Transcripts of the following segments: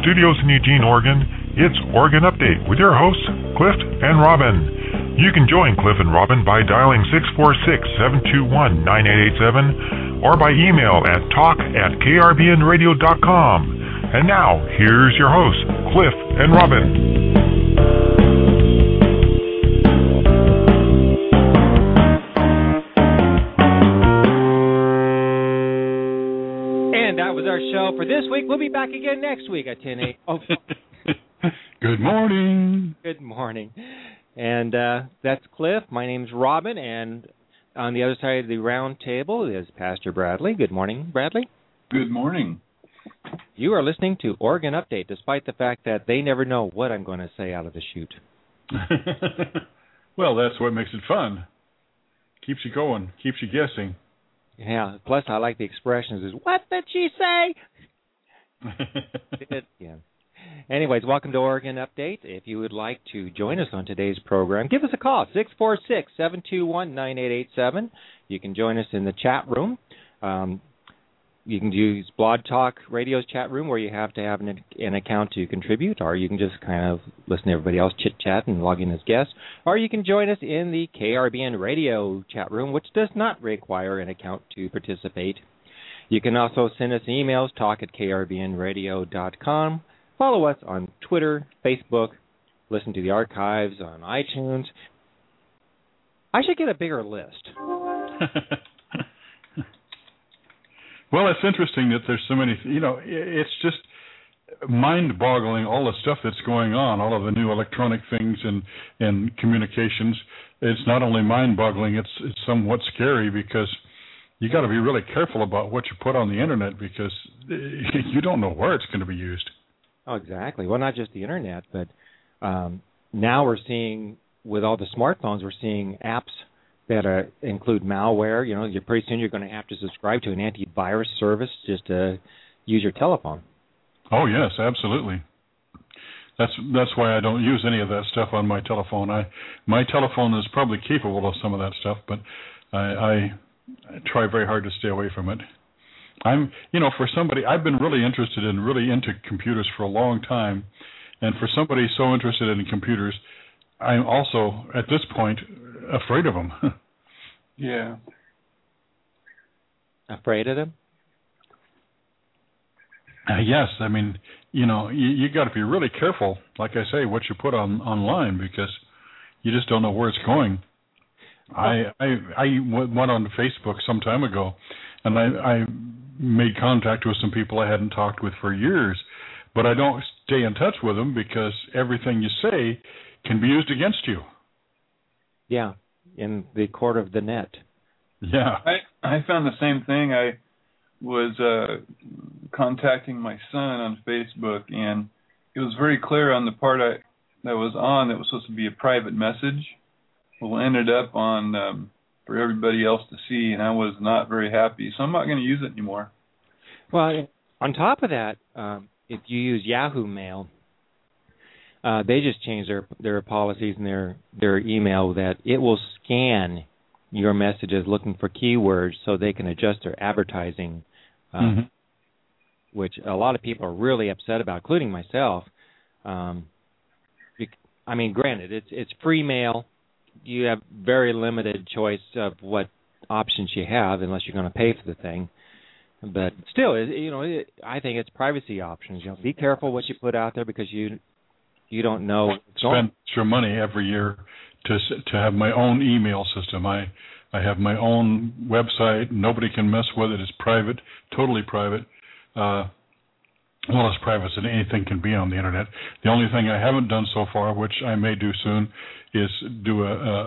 studios in Eugene, Oregon, it's Oregon Update with your hosts, Cliff and Robin. You can join Cliff and Robin by dialing 646-721-9887 or by email at talk@krbnradio.com. And now, here's your hosts, Cliff and Robin. Our show for this week. We'll be back again next week at 10 a.m. Oh. Good morning. Good morning. And that's Cliff. My name's Robin, and on the other side of the round table is Pastor Bradley. Good morning, Bradley. Good morning. You are listening to Oregon Update, despite the fact that they never know what I'm going to say out of the chute. Well, that's what makes it fun. Keeps you going, keeps you guessing. Yeah, plus I like the expressions. Is what did she say? Yeah. Anyways, welcome to Oregon Update. If you would like to join us on today's program, give us a call, 646-721-9887. You can join us in the chat room. You can use Blog Talk Radio's chat room where you have to have an account to contribute, or you can just kind of listen to everybody else chit-chat and log in as guests, or you can join us in the KRBN Radio chat room, which does not require an account to participate. You can also send us emails, talk@krbnradio.com, follow us on Twitter, Facebook, listen to the archives on iTunes. I should get a bigger list. Well, it's interesting that there's so many, it's just mind-boggling, all the stuff that's going on, all of the new electronic things and communications. It's not only mind-boggling, it's somewhat scary because you got to be really careful about what you put on the Internet because you don't know where it's going to be used. Oh, exactly. Well, not just the Internet, but now we're seeing, with all the smartphones, we're seeing apps that include malware. Pretty soon you're going to have to subscribe to an antivirus service just to use your telephone. Oh, yes, absolutely. That's why I don't use any of that stuff on my telephone. My telephone is probably capable of some of that stuff, but I try very hard to stay away from it. For somebody, I've been really interested and really into computers for a long time, and for somebody so interested in computers, I'm also, at this point, afraid of them. Yeah. Afraid of them? Yes. I mean, you got to be really careful, like I say, what you put online because you just don't know where it's going. I went on Facebook some time ago, and I made contact with some people I hadn't talked with for years, but I don't stay in touch with them because everything you say can be used against you. Yeah, in the court of the net. Yeah. I found the same thing. I was contacting my son on Facebook, and it was very clear on the part that was supposed to be a private message. Well, it ended up on for everybody else to see, and I was not very happy, so I'm not going to use it anymore. Well, on top of that, if you use Yahoo Mail, they just changed their policies and their email that it will scan your messages looking for keywords so they can adjust their advertising, which a lot of people are really upset about, including myself. Granted, it's free mail. You have very limited choice of what options you have unless you're going to pay for the thing. But still, I think it's privacy options. Be careful what you put out there because you don't know. Spend extra money every year to have my own email system. I have my own website. Nobody can mess with it. It's private, totally private. As private as anything can be on the Internet. The only thing I haven't done so far, which I may do soon, is do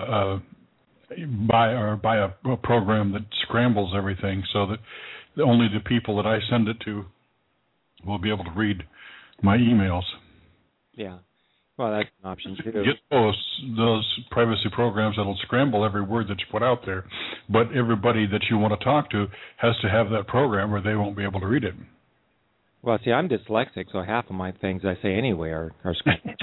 buy a program that scrambles everything so that only the people that I send it to will be able to read my emails. Yeah. Well, that's an option too. Get those privacy programs that'll scramble every word that you put out there, but everybody that you want to talk to has to have that program or they won't be able to read it. Well, see, I'm dyslexic, so half of my things I say anyway are scrambled.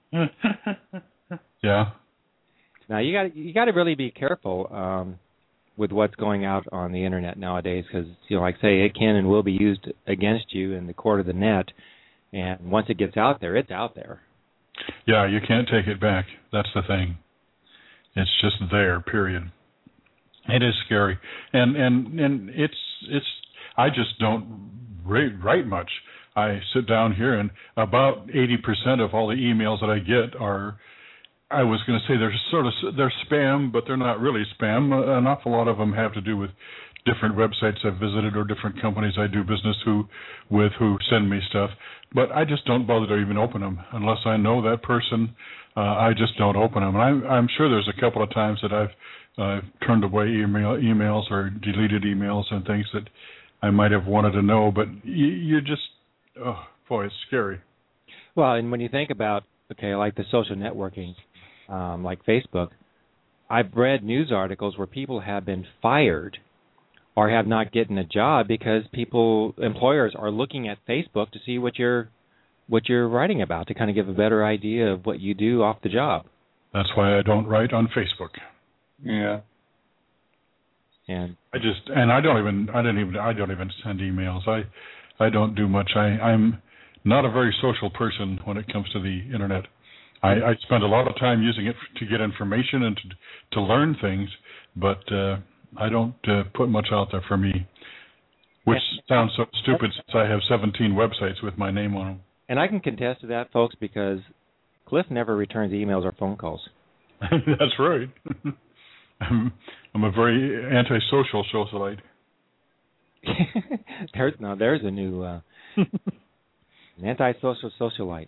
Yeah. Now you got to really be careful with what's going out on the internet nowadays, because like I say, it can and will be used against you in the court of the net, and once it gets out there, it's out there. Yeah, you can't take it back. That's the thing. It's just there. Period. It is scary, and it's. I just don't write much. I sit down here, and about 80% of all the emails that I get are. I was going to say they're spam, but they're not really spam. An awful lot of them have to do with different websites I've visited or different companies I do business with who send me stuff. But I just don't bother to even open them unless I know that person. I just don't open them. And I'm sure there's a couple of times that I've turned away emails or deleted emails and things that I might have wanted to know. But you just, oh boy, it's scary. Well, and when you think about like the social networking. Like Facebook, I've read news articles where people have been fired or have not gotten a job because employers are looking at Facebook to see what you're writing about, to kind of give a better idea of what you do off the job. That's why I don't write on Facebook. Yeah. And I don't even send emails. I don't do much. I'm not a very social person when it comes to the internet. I spend a lot of time using it to get information and to learn things, but I don't put much out there for me, which sounds so stupid since I have 17 websites with my name on them. And I can contest to that, folks, because Cliff never returns emails or phone calls. That's right. I'm a very antisocial socialite. There's a new an antisocial socialite.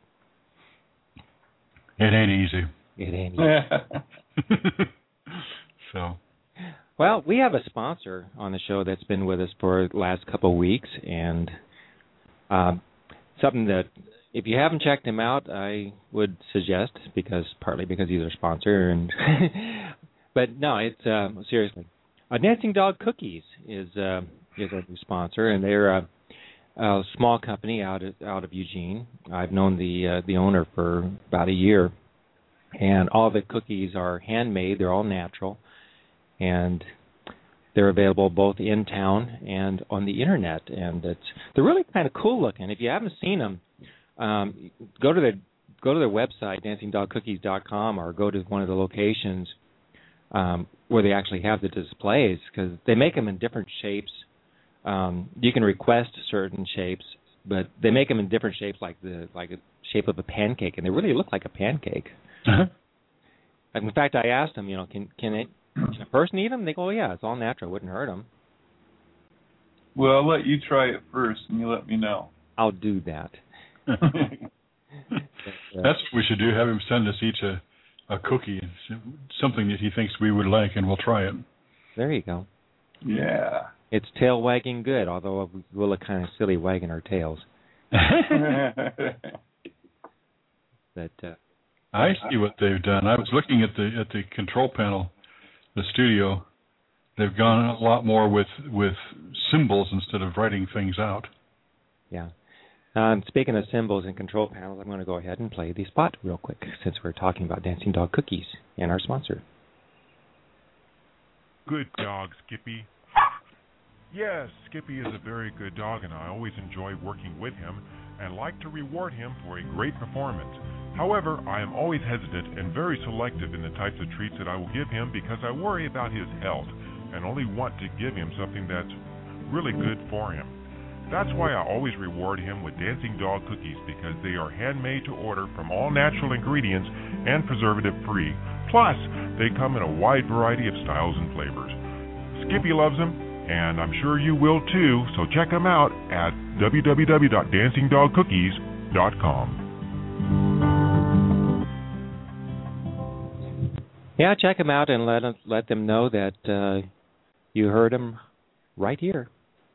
It ain't easy. It ain't easy. So. Well, we have a sponsor on the show that's been with us for the last couple of weeks, and something that, if you haven't checked him out, I would suggest, partly because he's our sponsor, and but no, it's seriously. Dancing Dog Cookies is our new sponsor, and they're a small company out of Eugene. I've known the owner for about a year, and all the cookies are handmade. They're all natural, and they're available both in town and on the internet. And they're really kind of cool looking. If you haven't seen them, go to their website, dancingdogcookies.com, or go to one of the locations where they actually have the displays, because they make them in different shapes. You can request certain shapes, but they make them in different shapes, like the shape of a pancake, and they really look like a pancake. Uh-huh. In fact, I asked them, can a person eat them? They go, yeah, it's all natural, wouldn't hurt them. Well, I'll let you try it first, and you let me know. I'll do that. That's what we should do. Have him send us each a cookie, something that he thinks we would like, and we'll try it. There you go. Yeah. It's tail wagging good, although we'll look kind of silly wagging our tails. But I see what they've done. I was looking at the control panel, the studio. They've gone a lot more with symbols instead of writing things out. Yeah. Speaking of symbols and control panels, I'm going to go ahead and play the spot real quick, since we're talking about Dancing Dog Cookies and our sponsor. Good dog, Skippy. Yes, Skippy is a very good dog, and I always enjoy working with him and like to reward him for a great performance. However, I am always hesitant and very selective in the types of treats that I will give him, because I worry about his health and only want to give him something that's really good for him. That's why I always reward him with Dancing Dog Cookies, because they are handmade to order from all natural ingredients and preservative-free. Plus, they come in a wide variety of styles and flavors. Skippy loves them, and I'm sure you will too, so check them out at www.dancingdogcookies.com. Yeah, check them out and let them know that you heard them right here.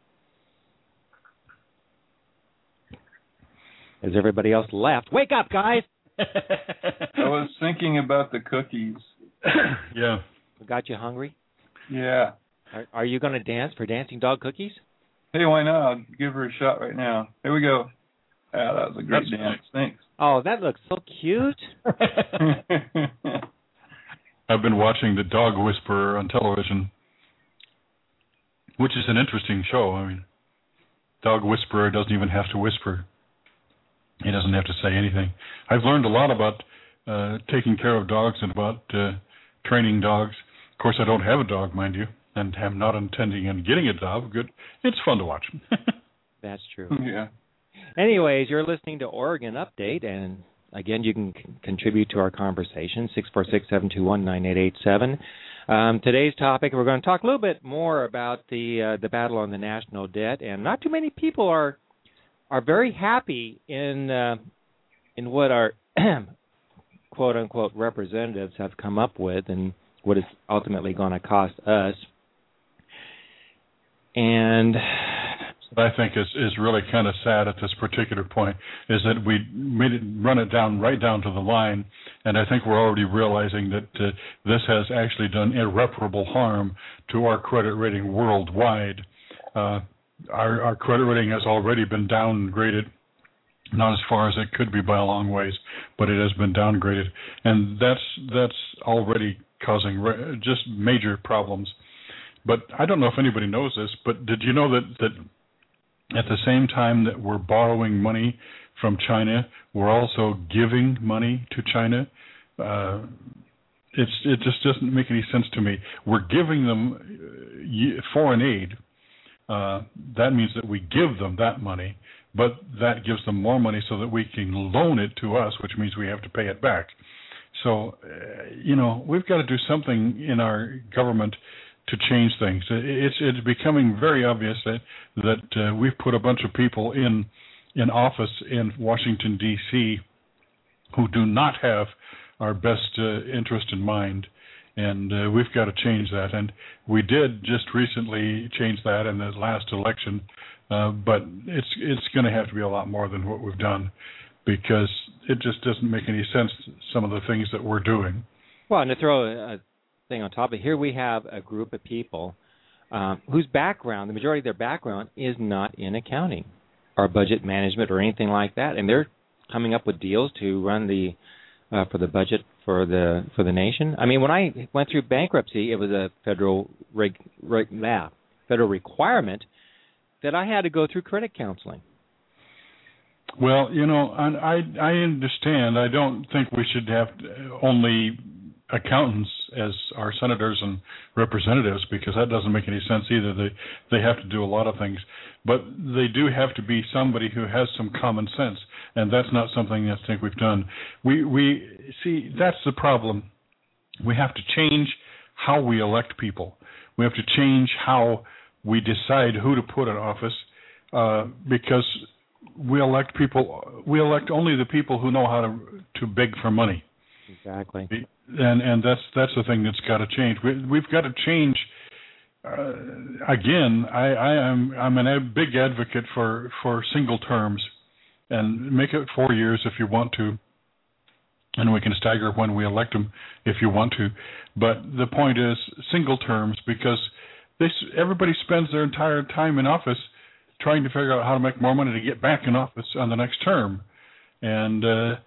As everybody else left. Wake up, guys! I was thinking about the cookies. Yeah. Got you hungry? Yeah. Are you going to dance for Dancing Dog Cookies? Hey, why not? I'll give her a shot right now. Here we go. Yeah, that was a great dance. Thanks. Oh, that looks so cute. I've been watching The Dog Whisperer on television, which is an interesting show. I mean, Dog Whisperer doesn't even have to whisper. He doesn't have to say anything. I've learned a lot about taking care of dogs and about training dogs. Of course, I don't have a dog, mind you, and am not intending on getting a dog. Good. It's fun to watch. That's true. Yeah. Anyways, you're listening to Oregon Update, and again, you can contribute to our conversation, 646-721-9887. Today's topic, we're going to talk a little bit more about the battle on the national debt, and not too many people are very happy in what our quote unquote representatives have come up with, and what it's ultimately going to cost us. And what I think is really kind of sad at this particular point is that we made it run it down right down to the line, and I think we're already realizing that this has actually done irreparable harm to our credit rating worldwide. Our credit rating has already been downgraded, not as far as it could be by a long ways, but it has been downgraded, and that's already causing just major problems. But I don't know if anybody knows this, but did you know that at the same time that we're borrowing money from China, we're also giving money to China? It just doesn't make any sense to me. We're giving them foreign aid. That means that we give them that money, but that gives them more money so that we can loan it to us, which means we have to pay it back. So, we've got to do something in our government to change things. It's becoming very obvious that we've put a bunch of people in office in Washington, D.C. who do not have our best interest in mind, and we've got to change that. And we did just recently change that in the last election, but it's going to have to be a lot more than what we've done, because it just doesn't make any sense, some of the things that we're doing. Well, and to throw a thing on top of it, here we have a group of people whose background, the majority of their background, is not in accounting or budget management or anything like that, and they're coming up with deals to run the for the budget for the nation. I mean, when I went through bankruptcy, it was a federal federal requirement that I had to go through credit counseling. Well, I understand. I don't think we should have only accountants as our senators and representatives, because that doesn't make any sense either. They have to do a lot of things, but they do have to be somebody who has some common sense, and that's not something I think we've done. We see, that's the problem. We have to change how we elect people. We have to change how we decide who to put in office, because we elect only the people who know how to beg for money. Exactly. And that's the thing that's got to change. We've got to change. Again, I'm a big advocate for single terms, and make it 4 years if you want to, and we can stagger when we elect them if you want to. But the point is single terms, because everybody spends their entire time in office trying to figure out how to make more money to get back in office on the next term. And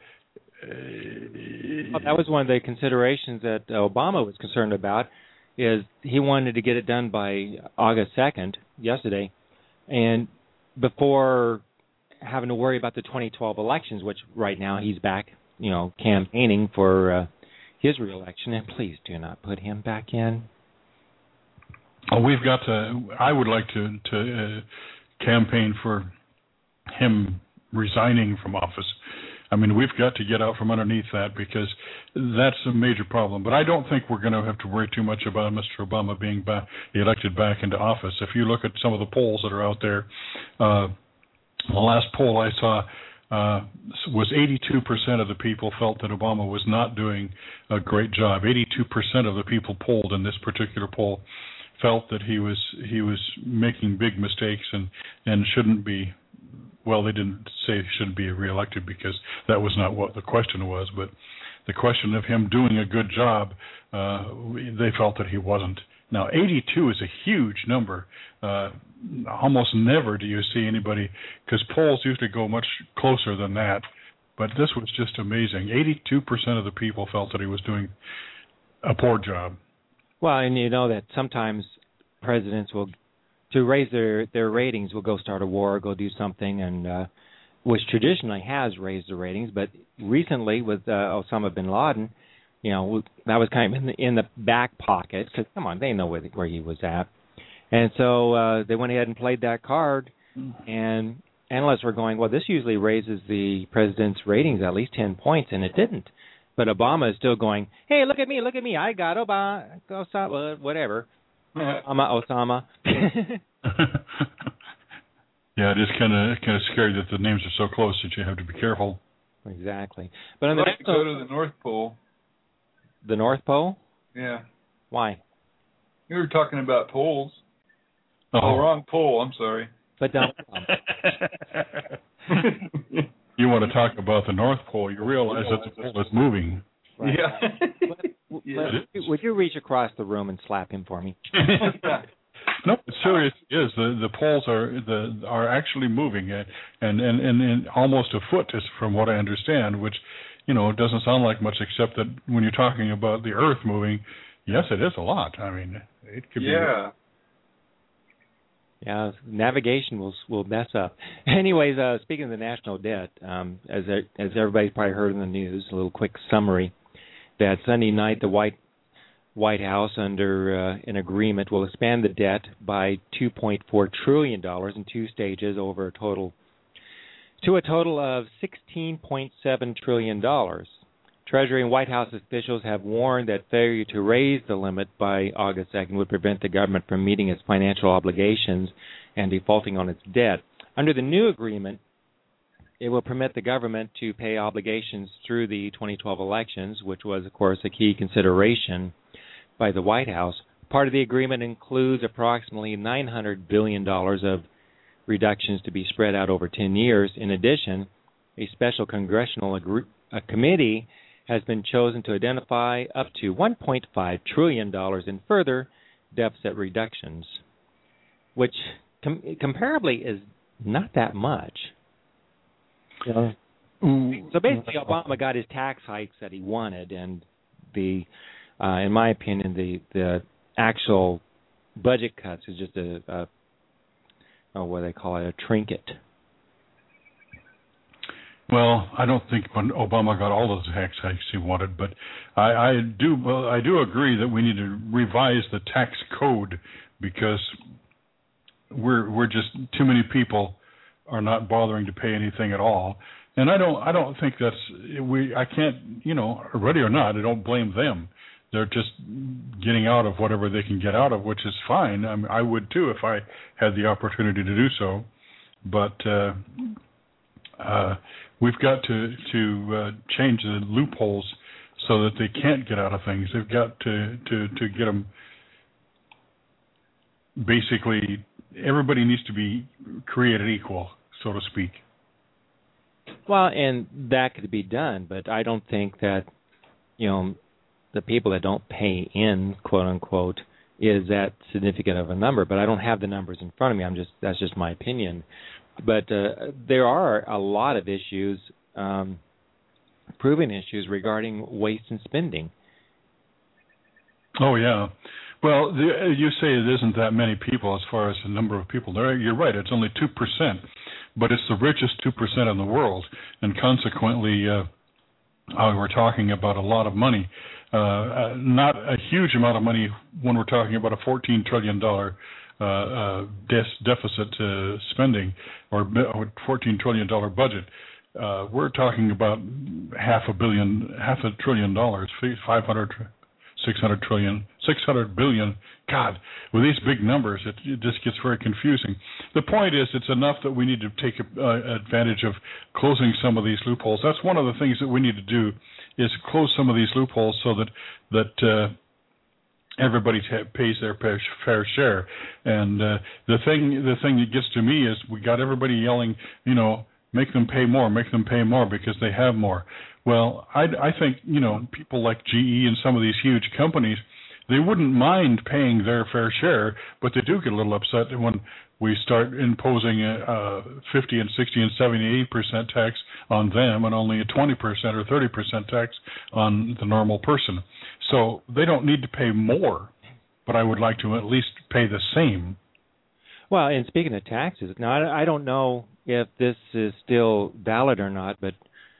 that was one of the considerations that Obama was concerned about, is he wanted to get it done by August 2nd, yesterday, and before having to worry about the 2012 elections, which right now he's back, campaigning for his reelection, and please do not put him back in. We've got to. I would like to campaign for him resigning from office. I mean, we've got to get out from underneath that, because that's a major problem. But I don't think we're going to have to worry too much about Mr. Obama being elected back into office. If you look at some of the polls that are out there, the last poll I saw was 82% of the people felt that Obama was not doing a great job. 82% of the people polled in this particular poll felt that he was making big mistakes and shouldn't be. Well, they didn't say he shouldn't be reelected, because that was not what the question was. But the question of him doing a good job, they felt that he wasn't. Now, 82 is a huge number. Almost never do you see anybody, because polls usually go much closer than that. But this was just amazing. 82% of the people felt that he was doing a poor job. Well, and you know that sometimes presidents will to raise their ratings, will go start a war, go do something, and which traditionally has raised the ratings. But recently, with Osama bin Laden, that was kind of in the back pocket, because come on, they know where he was at, and so they went ahead and played that card. And analysts were going, well, this usually raises the president's ratings at least 10 points, and it didn't. But Obama is still going, hey, look at me, I got Osama, whatever. Osama. Yeah, it is kind of scary that the names are so close that you have to be careful. Exactly. But on I'd like to go to the North Pole. The North Pole? Yeah. Why? You were talking about poles. Oh, wrong pole. I'm sorry. But don't. You want to talk about the North Pole? You realize that the pole is moving. Right. Yeah. Would you reach across the room and slap him for me? No, it seriously is. The poles are actually moving, and almost a foot is from what I understand, which doesn't sound like much, except that when you're talking about the Earth moving, yes, it is a lot. I mean, it could be. Yeah, navigation will mess up. Anyways, speaking of the national debt, as everybody's probably heard in the news, a little quick summary, that Sunday night the White House, under an agreement, will expand the debt by $2.4 trillion in two stages over a total of $16.7 trillion. Treasury and White House officials have warned that failure to raise the limit by August 2nd would prevent the government from meeting its financial obligations and defaulting on its debt. Under the new agreement, it will permit the government to pay obligations through the 2012 elections, which was, of course, a key consideration by the White House. Part of the agreement includes approximately $900 billion of reductions to be spread out over 10 years. In addition, a special congressional committee has been chosen to identify up to $1.5 trillion in further deficit reductions, which comparably is not that much. So basically, Obama got his tax hikes that he wanted, and in my opinion, the actual budget cuts is just what they call it, a trinket. Well, I don't think Obama got all of the tax hikes he wanted, but I do agree that we need to revise the tax code, because we're just too many people are not bothering to pay anything at all, and I don't think I can't, ready or not, I don't blame them. They're just getting out of whatever they can get out of, which is fine. I mean, I would too if I had the opportunity to do so, but we've got to change the loopholes so that they can't get out of things. They've got to get them. Basically, everybody needs to be created equal, so to speak. Well, and that could be done, but I don't think that the people that don't pay in, quote unquote, is that significant of a number. But I don't have the numbers in front of me. That's just my opinion. But there are a lot of issues, proven issues regarding waste and spending. Oh, yeah. Well, you say it isn't that many people as far as the number of people. You're right, it's only 2%, but it's the richest 2% in the world, and consequently we're talking about a lot of money. Not a huge amount of money when we're talking about a $14 trillion deficit spending, or $14 trillion budget. We're talking about $500 billion, 600 billion. God, with these big numbers, it just gets very confusing. The point is, it's enough that we need to take advantage of closing some of these loopholes. That's one of the things that we need to do, is close some of these loopholes so that everybody pays their fair share. And the thing that gets to me is we got everybody yelling, make them pay more, because they have more. Well, I think, people like GE and some of these huge companies, they wouldn't mind paying their fair share, but they do get a little upset when we start imposing 50 and 60 and 70, 80% tax on them and only a 20% or 30% tax on the normal person. So they don't need to pay more, but I would like to at least pay the same. Well, and speaking of taxes, now I don't know if this is still valid or not, but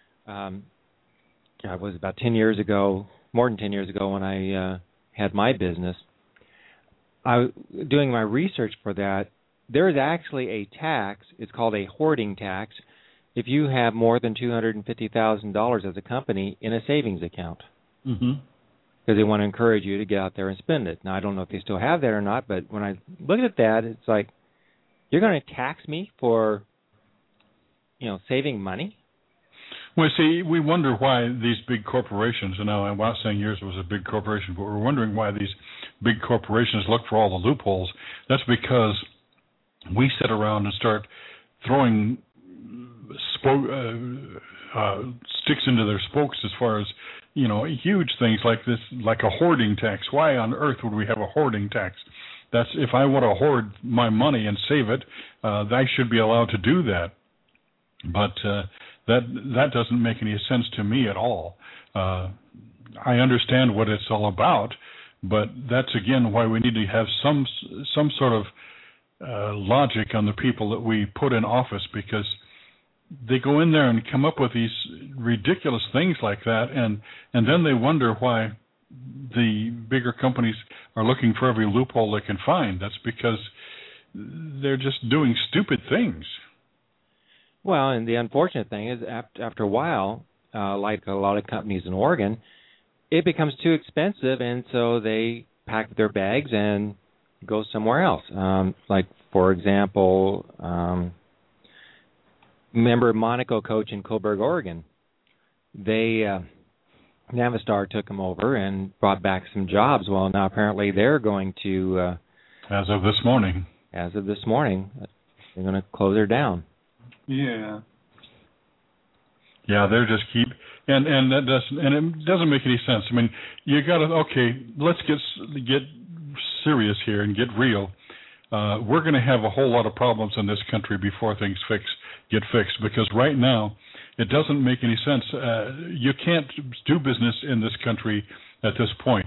it was about 10 years ago, more than 10 years ago when I had my business. Doing my research for that, there is actually a tax. It's called a hoarding tax if you have more than $250,000 as a company in a savings account. Mm-hmm. Because they want to encourage you to get out there and spend it. Now, I don't know if they still have that or not, but when I look at that, it's like, you're going to tax me for, saving money? Well, see, we wonder why these big corporations, and now I'm not saying yours was a big corporation, but we're wondering why these big corporations look for all the loopholes. That's because we sit around and start throwing sticks into their spokes as far as, huge things like this, like a hoarding tax. Why on earth would we have a hoarding tax? That's if I want to hoard my money and save it, I should be allowed to do that. But that doesn't make any sense to me at all. I understand what it's all about, but that's again why we need to have some sort of logic on the people that we put in office, because they go in there and come up with these ridiculous things like that, and then they wonder why the bigger companies are looking for every loophole they can find. That's because they're just doing stupid things. Well, and the unfortunate thing is after a while, like a lot of companies in Oregon, it becomes too expensive, and so they pack their bags and go somewhere else. Like, for example, remember Monaco Coach in Coburg, Oregon? Navistar took them over and brought back some jobs. Well, now apparently they're going to... As of this morning, they're going to close her down. Yeah. Yeah, they're just keep... And it doesn't make any sense. I mean, you got to... Okay, let's get serious here and get real. We're going to have a whole lot of problems in this country before things get fixed, because right now it doesn't make any sense. You can't do business in this country at this point.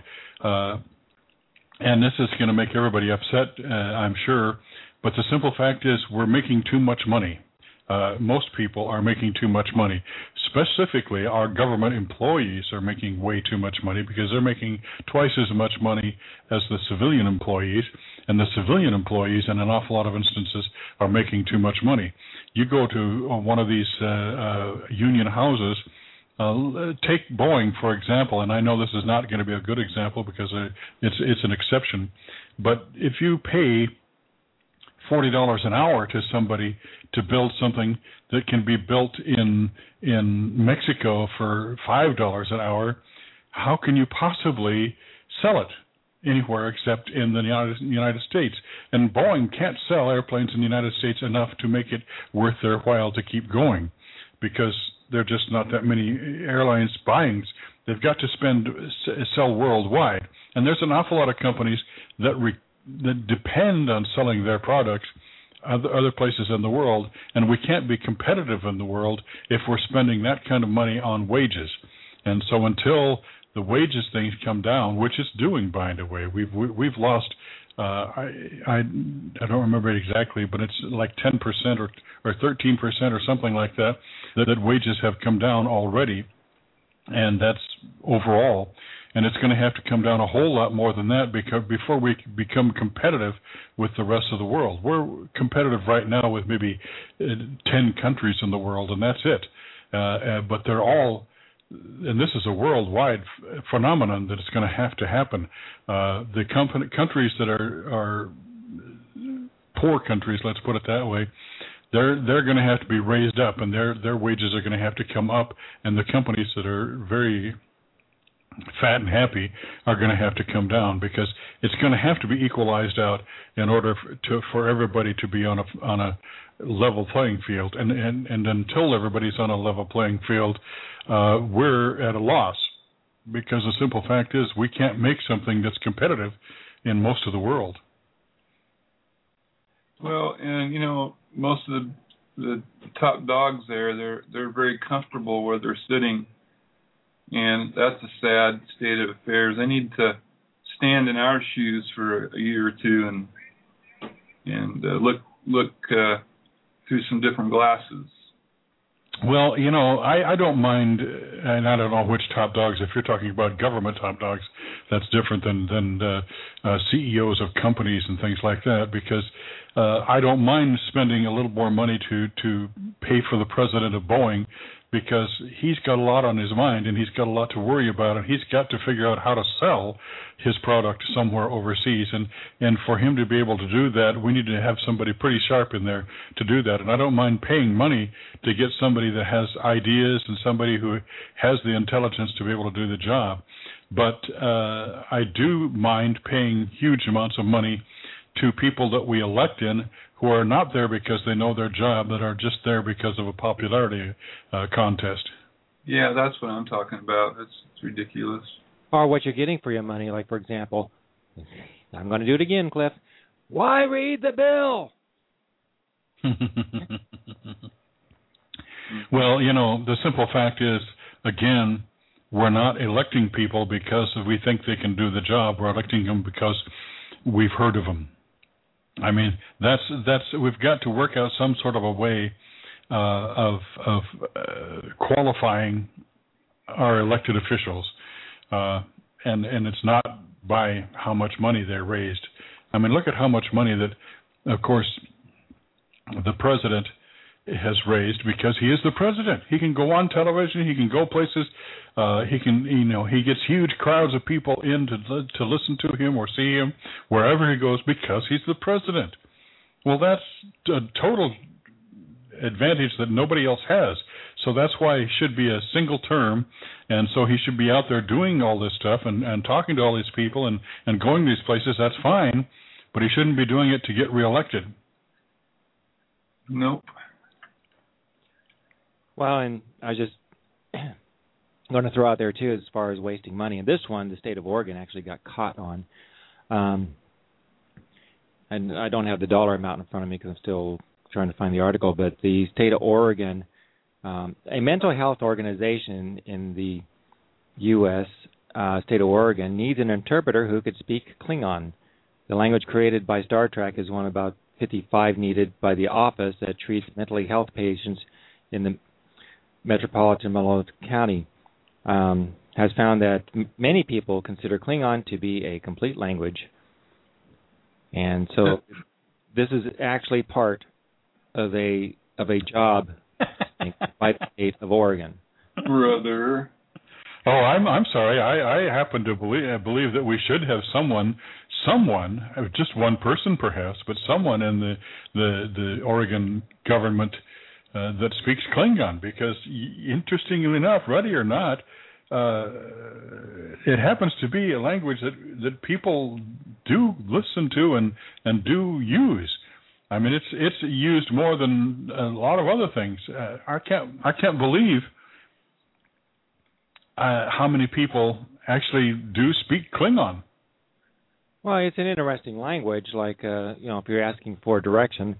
And this is going to make everybody upset, I'm sure. But the simple fact is we're making too much money. Most people are making too much money. Specifically, our government employees are making way too much money, because they're making twice as much money as the civilian employees, and the civilian employees, in an awful lot of instances, are making too much money. You go to one of these union houses, take Boeing, for example, and I know this is not going to be a good example because it's an exception, but if you pay $40 an hour to somebody to build something that can be built in Mexico for $5 an hour, how can you possibly sell it anywhere except in the United States? And Boeing can't sell airplanes in the United States enough to make it worth their while to keep going, because there are just not that many airlines buying. They've got to sell worldwide. And there's an awful lot of companies that depend on selling their products other places in the world, and we can't be competitive in the world if we're spending that kind of money on wages. And so until the wages things come down, which it's doing, by the way, we've lost. I don't remember it exactly, but it's like 10% or 13% or something like that wages have come down already, and that's overall. And it's going to have to come down a whole lot more than that before we become competitive with the rest of the world. We're competitive right now with maybe 10 countries in the world, and that's it. But they're all, and this is a worldwide phenomenon that it's going to have to happen. The countries that are poor countries, let's put it that way, they're going to have to be raised up, and their wages are going to have to come up, and the companies that are very fat and happy are going to have to come down, because it's going to have to be equalized out in order for everybody to be on a level playing field. And until everybody's on a level playing field, we're at a loss, because the simple fact is we can't make something that's competitive in most of the world. Well, and most of the top dogs there, they're very comfortable where they're sitting. And that's a sad state of affairs. They need to stand in our shoes for a year or two and and look through some different glasses. Well, I don't mind, and I don't know which top dogs. If you're talking about government top dogs, that's different than CEOs of companies and things like that, because I don't mind spending a little more money to pay for the president of Boeing, because he's got a lot on his mind and he's got a lot to worry about, and he's got to figure out how to sell his product somewhere overseas. And for him to be able to do that, we need to have somebody pretty sharp in there to do that. And I don't mind paying money to get somebody that has ideas and somebody who has the intelligence to be able to do the job. But I do mind paying huge amounts of money to people that we elect in who are not there because they know their job, that are just there because of a popularity contest. Yeah, that's what I'm talking about. It's ridiculous. Or what you're getting for your money, like, for example, I'm going to do it again, Cliff. Why read the bill? Well, the simple fact is, again, we're not electing people because we think they can do the job. We're electing them because we've heard of them. I mean, that's we've got to work out some sort of a way of qualifying our elected officials, and it's not by how much money they're raised. I mean, look at how much money that, of course, the president has raised, because he is the president. He can go on television. He can go places. He can, he gets huge crowds of people in to listen to him or see him wherever he goes because he's the president. Well, that's a total advantage that nobody else has. So that's why he should be a single term, and so he should be out there doing all this stuff and talking to all these people and going to these places. That's fine, but he shouldn't be doing it to get reelected. Nope. Well, and I was just going to throw out there, too, as far as wasting money. And this one, the state of Oregon actually got caught on. And I don't have the dollar amount in front of me because I'm still trying to find the article. But the state of Oregon, a mental health organization in the U.S., state of Oregon, needs an interpreter who could speak Klingon. The language created by Star Trek is one about 55 needed by the office that treats mentally health patients in the metropolitan Malone County. Has found that many people consider Klingon to be a complete language. And so this is actually part of a job by the state of Oregon. Brother. Oh, I'm sorry. I happen to believe that we should have someone, just one person perhaps, but someone in the Oregon government that speaks Klingon, because interestingly enough, ready or not, it happens to be a language that people do listen to and do use. I mean, it's used more than a lot of other things. I can't believe how many people actually do speak Klingon. Well, it's an interesting language. Like if you're asking for direction,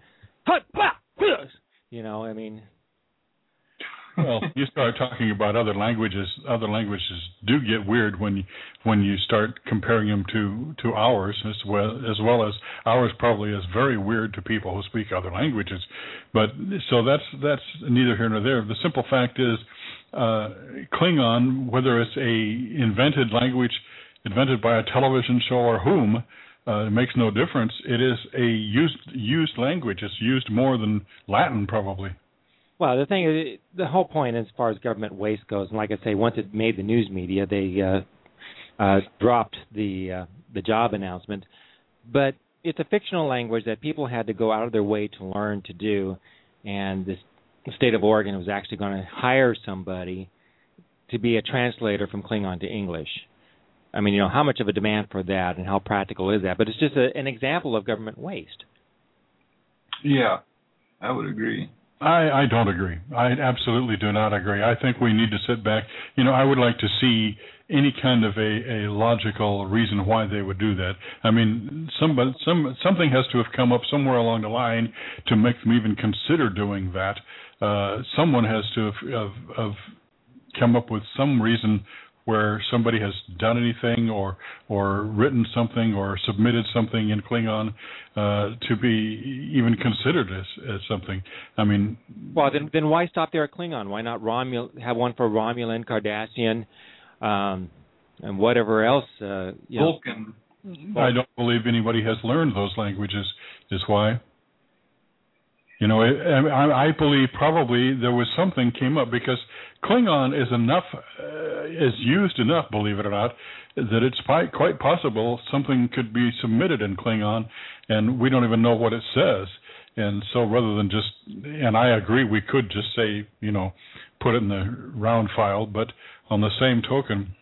I mean. Well, you start talking about other languages. Other languages do get weird when you start comparing them to ours, as well as ours probably is very weird to people who speak other languages. But so that's neither here nor there. The simple fact is, Klingon, whether it's a invented language, invented by a television show or whom, it makes no difference. It is a used language. It's used more than Latin, probably. Well, the thing is, the whole point as far as government waste goes, and like I say, once it made the news media, they dropped the job announcement. But it's a fictional language that people had to go out of their way to learn to do, and the state of Oregon was actually going to hire somebody to be a translator from Klingon to English. I mean, how much of a demand for that and how practical is that? But it's just an example of government waste. Yeah, I would agree. I don't agree. I absolutely do not agree. I think we need to sit back. I would like to see any kind of a logical reason why they would do that. I mean, something has to have come up somewhere along the line to make them even consider doing that. Someone has to have come up with some reason where somebody has done anything or written something or submitted something in Klingon to be even considered as something. I mean, well, then why stop there at Klingon? Why not have one for Romulan, Cardassian, and whatever else? Vulcan. I don't believe anybody has learned those languages. Is why. I believe probably there was something came up because Klingon is used enough, believe it or not, that it's quite possible something could be submitted in Klingon, and we don't even know what it says. And so rather than and I agree, we could just say, put it in the round file, but on the same token,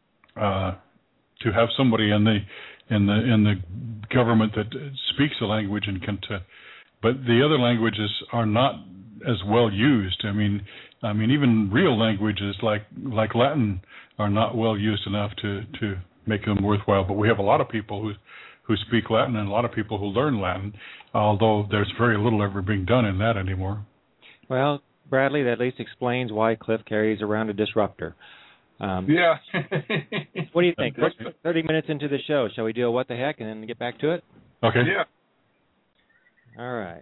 to have somebody in the government that speaks the language and can. But the other languages are not as well used. I mean, even real languages like Latin are not well used enough to make them worthwhile. But we have a lot of people who speak Latin and a lot of people who learn Latin, although there's very little ever being done in that anymore. Well, Bradley, that at least explains why Cliff carries around a disruptor. Yeah. What do you think? 30 minutes into the show, shall we do a what the heck and then get back to it? Okay. Yeah. All right.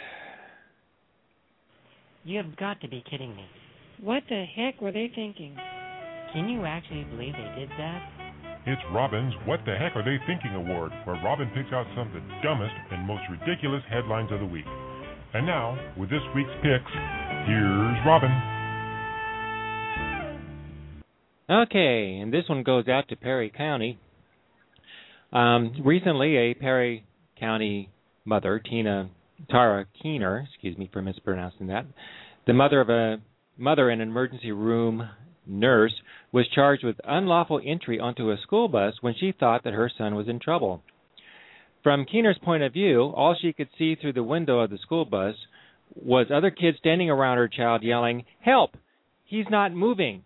You have got to be kidding me. What the heck were they thinking? Can you actually believe they did that? It's Robin's What the Heck Are They Thinking Award, where Robin picks out some of the dumbest and most ridiculous headlines of the week. And now, with this week's picks, here's Robin. Okay, and this one goes out to Perry County. Recently, a Perry County mother, Tara Keener, excuse me for mispronouncing that, the mother and an emergency room nurse, was charged with unlawful entry onto a school bus when she thought that her son was in trouble. From Keener's point of view, all she could see through the window of the school bus was other kids standing around her child yelling, "Help! He's not moving.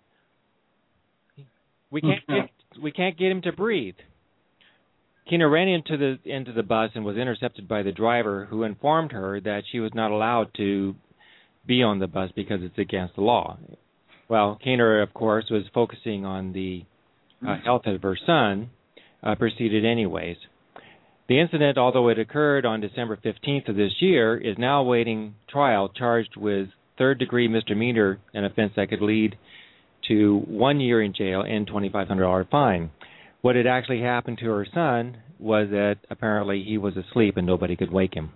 We can't get him to breathe." Keener ran into the bus and was intercepted by the driver, who informed her that she was not allowed to be on the bus because it's against the law. Well, Keener, of course, was focusing on the health of her son, proceeded anyways. The incident, although it occurred on December 15th of this year, is now awaiting trial, charged with third-degree misdemeanor, an offense that could lead to 1 year in jail and $2,500 fine. What had actually happened to her son was that apparently he was asleep and nobody could wake him.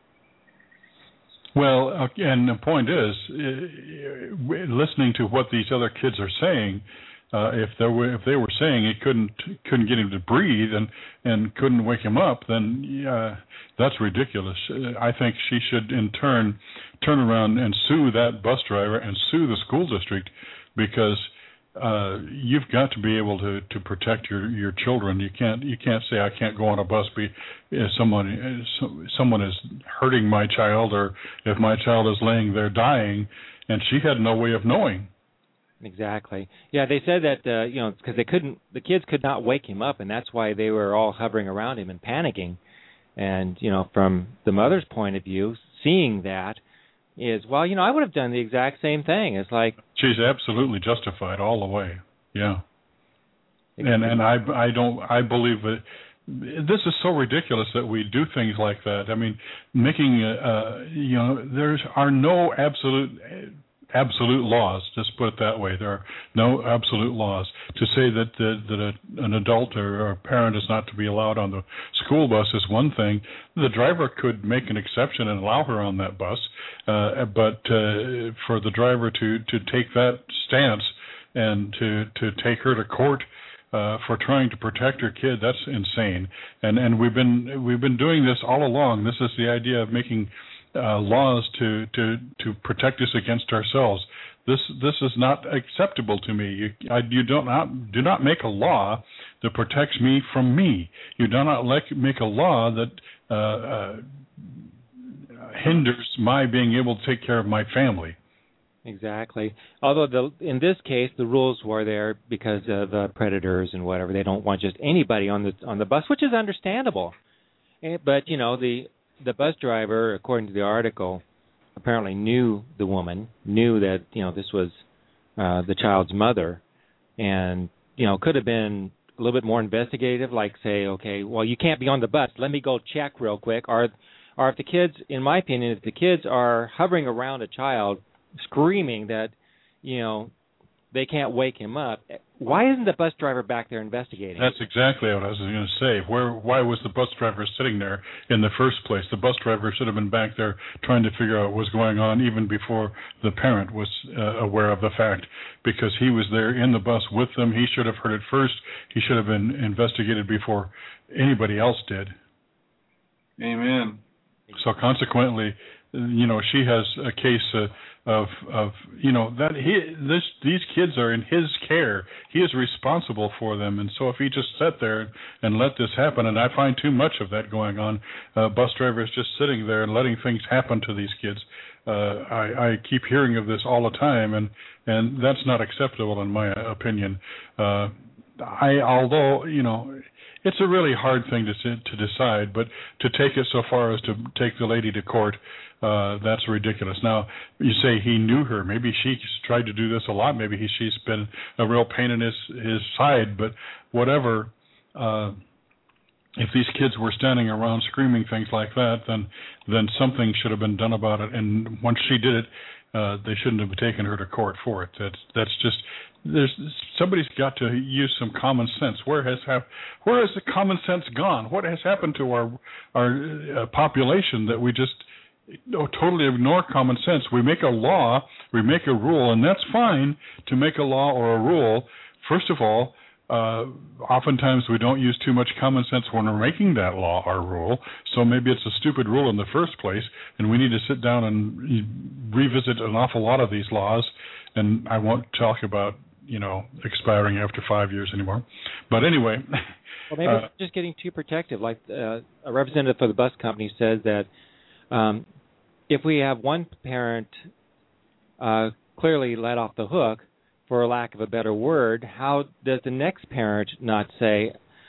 Well, and the point is, listening to what these other kids are saying, if they were saying he couldn't get him to breathe and couldn't wake him up, then that's ridiculous. I think she should in turn around and sue that bus driver and sue the school district, because you've got to be able to protect your children. You can't say I can't go on a bus if someone is hurting my child, or if my child is laying there dying, and she had no way of knowing. Exactly. Yeah, they said that because the kids could not wake him up, and that's why they were all hovering around him and panicking. And from the mother's point of view, seeing that is, well, I would have done the exact same thing. It's like she's absolutely justified all the way. Yeah. And I believe that this is so ridiculous that we do things like that. I mean, making there are no absolute laws. Just put it that way. There are no absolute laws. To say that an adult or a parent is not to be allowed on the school bus is one thing. The driver could make an exception and allow her on that bus, but for the driver to take that stance and to take her to court for trying to protect her kid, that's insane. And we've been doing this all along. This is the idea of making laws to protect us against ourselves. This is not acceptable to me. You do not make a law that protects me from me. You do not make a law that hinders my being able to take care of my family. Exactly. Although in this case, the rules were there because of predators and whatever. They don't want just anybody on the bus, which is understandable. But the bus driver, according to the article, apparently knew the woman, knew that this was the child's mother, and could have been a little bit more investigative, like say, okay, well, you can't be on the bus. Let me go check real quick. Or if the kids, in my opinion, if the kids are hovering around a child screaming that, they can't wake him up, why isn't the bus driver back there investigating? That's exactly what I was going to say. Why was the bus driver sitting there in the first place? The bus driver should have been back there trying to figure out what was going on even before the parent was aware of the fact, because he was there in the bus with them. He should have heard it first. He should have been investigated before anybody else did. Amen. So consequently, she has a case of that these kids are in his care. He is responsible for them, and so if he just sat there and let this happen, and I find too much of that going on, bus drivers just sitting there and letting things happen to these kids. I keep hearing of this all the time, and that's not acceptable in my opinion. Although it's a really hard thing to decide, but to take it so far as to take the lady to court, that's ridiculous. Now, you say he knew her. Maybe she's tried to do this a lot. Maybe she's been a real pain in his side, but whatever. If these kids were standing around screaming things like that, then something should have been done about it. And once she did it, they shouldn't have taken her to court for it. That's just... somebody's got to use some common sense. Where has the common sense gone? What has happened to our population that we just totally ignore common sense? We make a law, we make a rule, and that's fine to make a law or a rule. First of all, oftentimes we don't use too much common sense when we're making that law or rule, so maybe it's a stupid rule in the first place, and we need to sit down and revisit an awful lot of these laws. And I won't talk about expiring after 5 years anymore. But anyway. Well, maybe it's just getting too protective. Like a representative for the bus company says that if we have one parent clearly let off the hook, for lack of a better word, how does the next parent not say,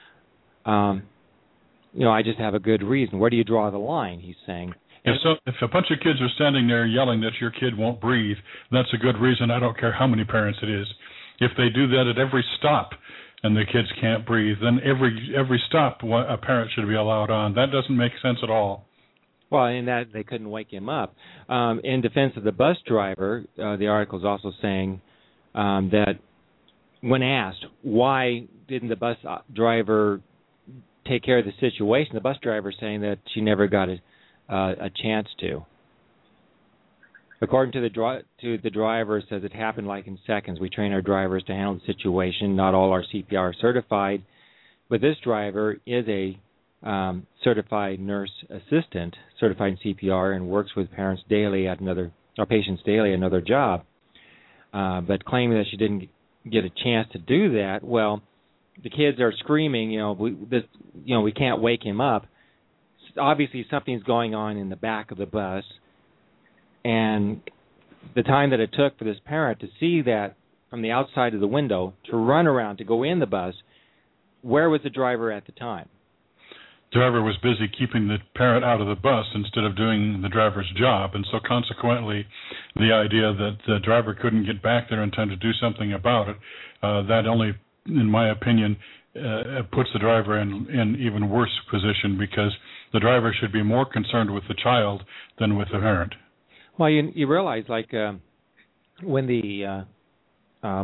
I just have a good reason? Where do you draw the line, he's saying. If a bunch of kids are standing there yelling that your kid won't breathe, that's a good reason. I don't care how many parents it is. If they do that at every stop and the kids can't breathe, then every stop a parent should be allowed on. That doesn't make sense at all. Well, in that they couldn't wake him up. In defense of the bus driver, the article is also saying that when asked why didn't the bus driver take care of the situation, the bus driver is saying that she never got a chance to. According to the driver, it says it happened like in seconds. We train our drivers to handle the situation. Not all are CPR certified, but this driver is a certified nurse assistant, certified in CPR, and works with patients daily at another job. But claiming that she didn't get a chance to do that, well, the kids are screaming, we can't wake him up. Obviously something's going on in the back of the bus, and the time that it took for this parent to see that from the outside of the window, to run around, to go in the bus, where was the driver at the time? The driver was busy keeping the parent out of the bus instead of doing the driver's job, and so consequently the idea that the driver couldn't get back there in time to do something about it, that only, in my opinion, puts the driver in even worse position, because the driver should be more concerned with the child than with the parent. Well, you realize, like, when the I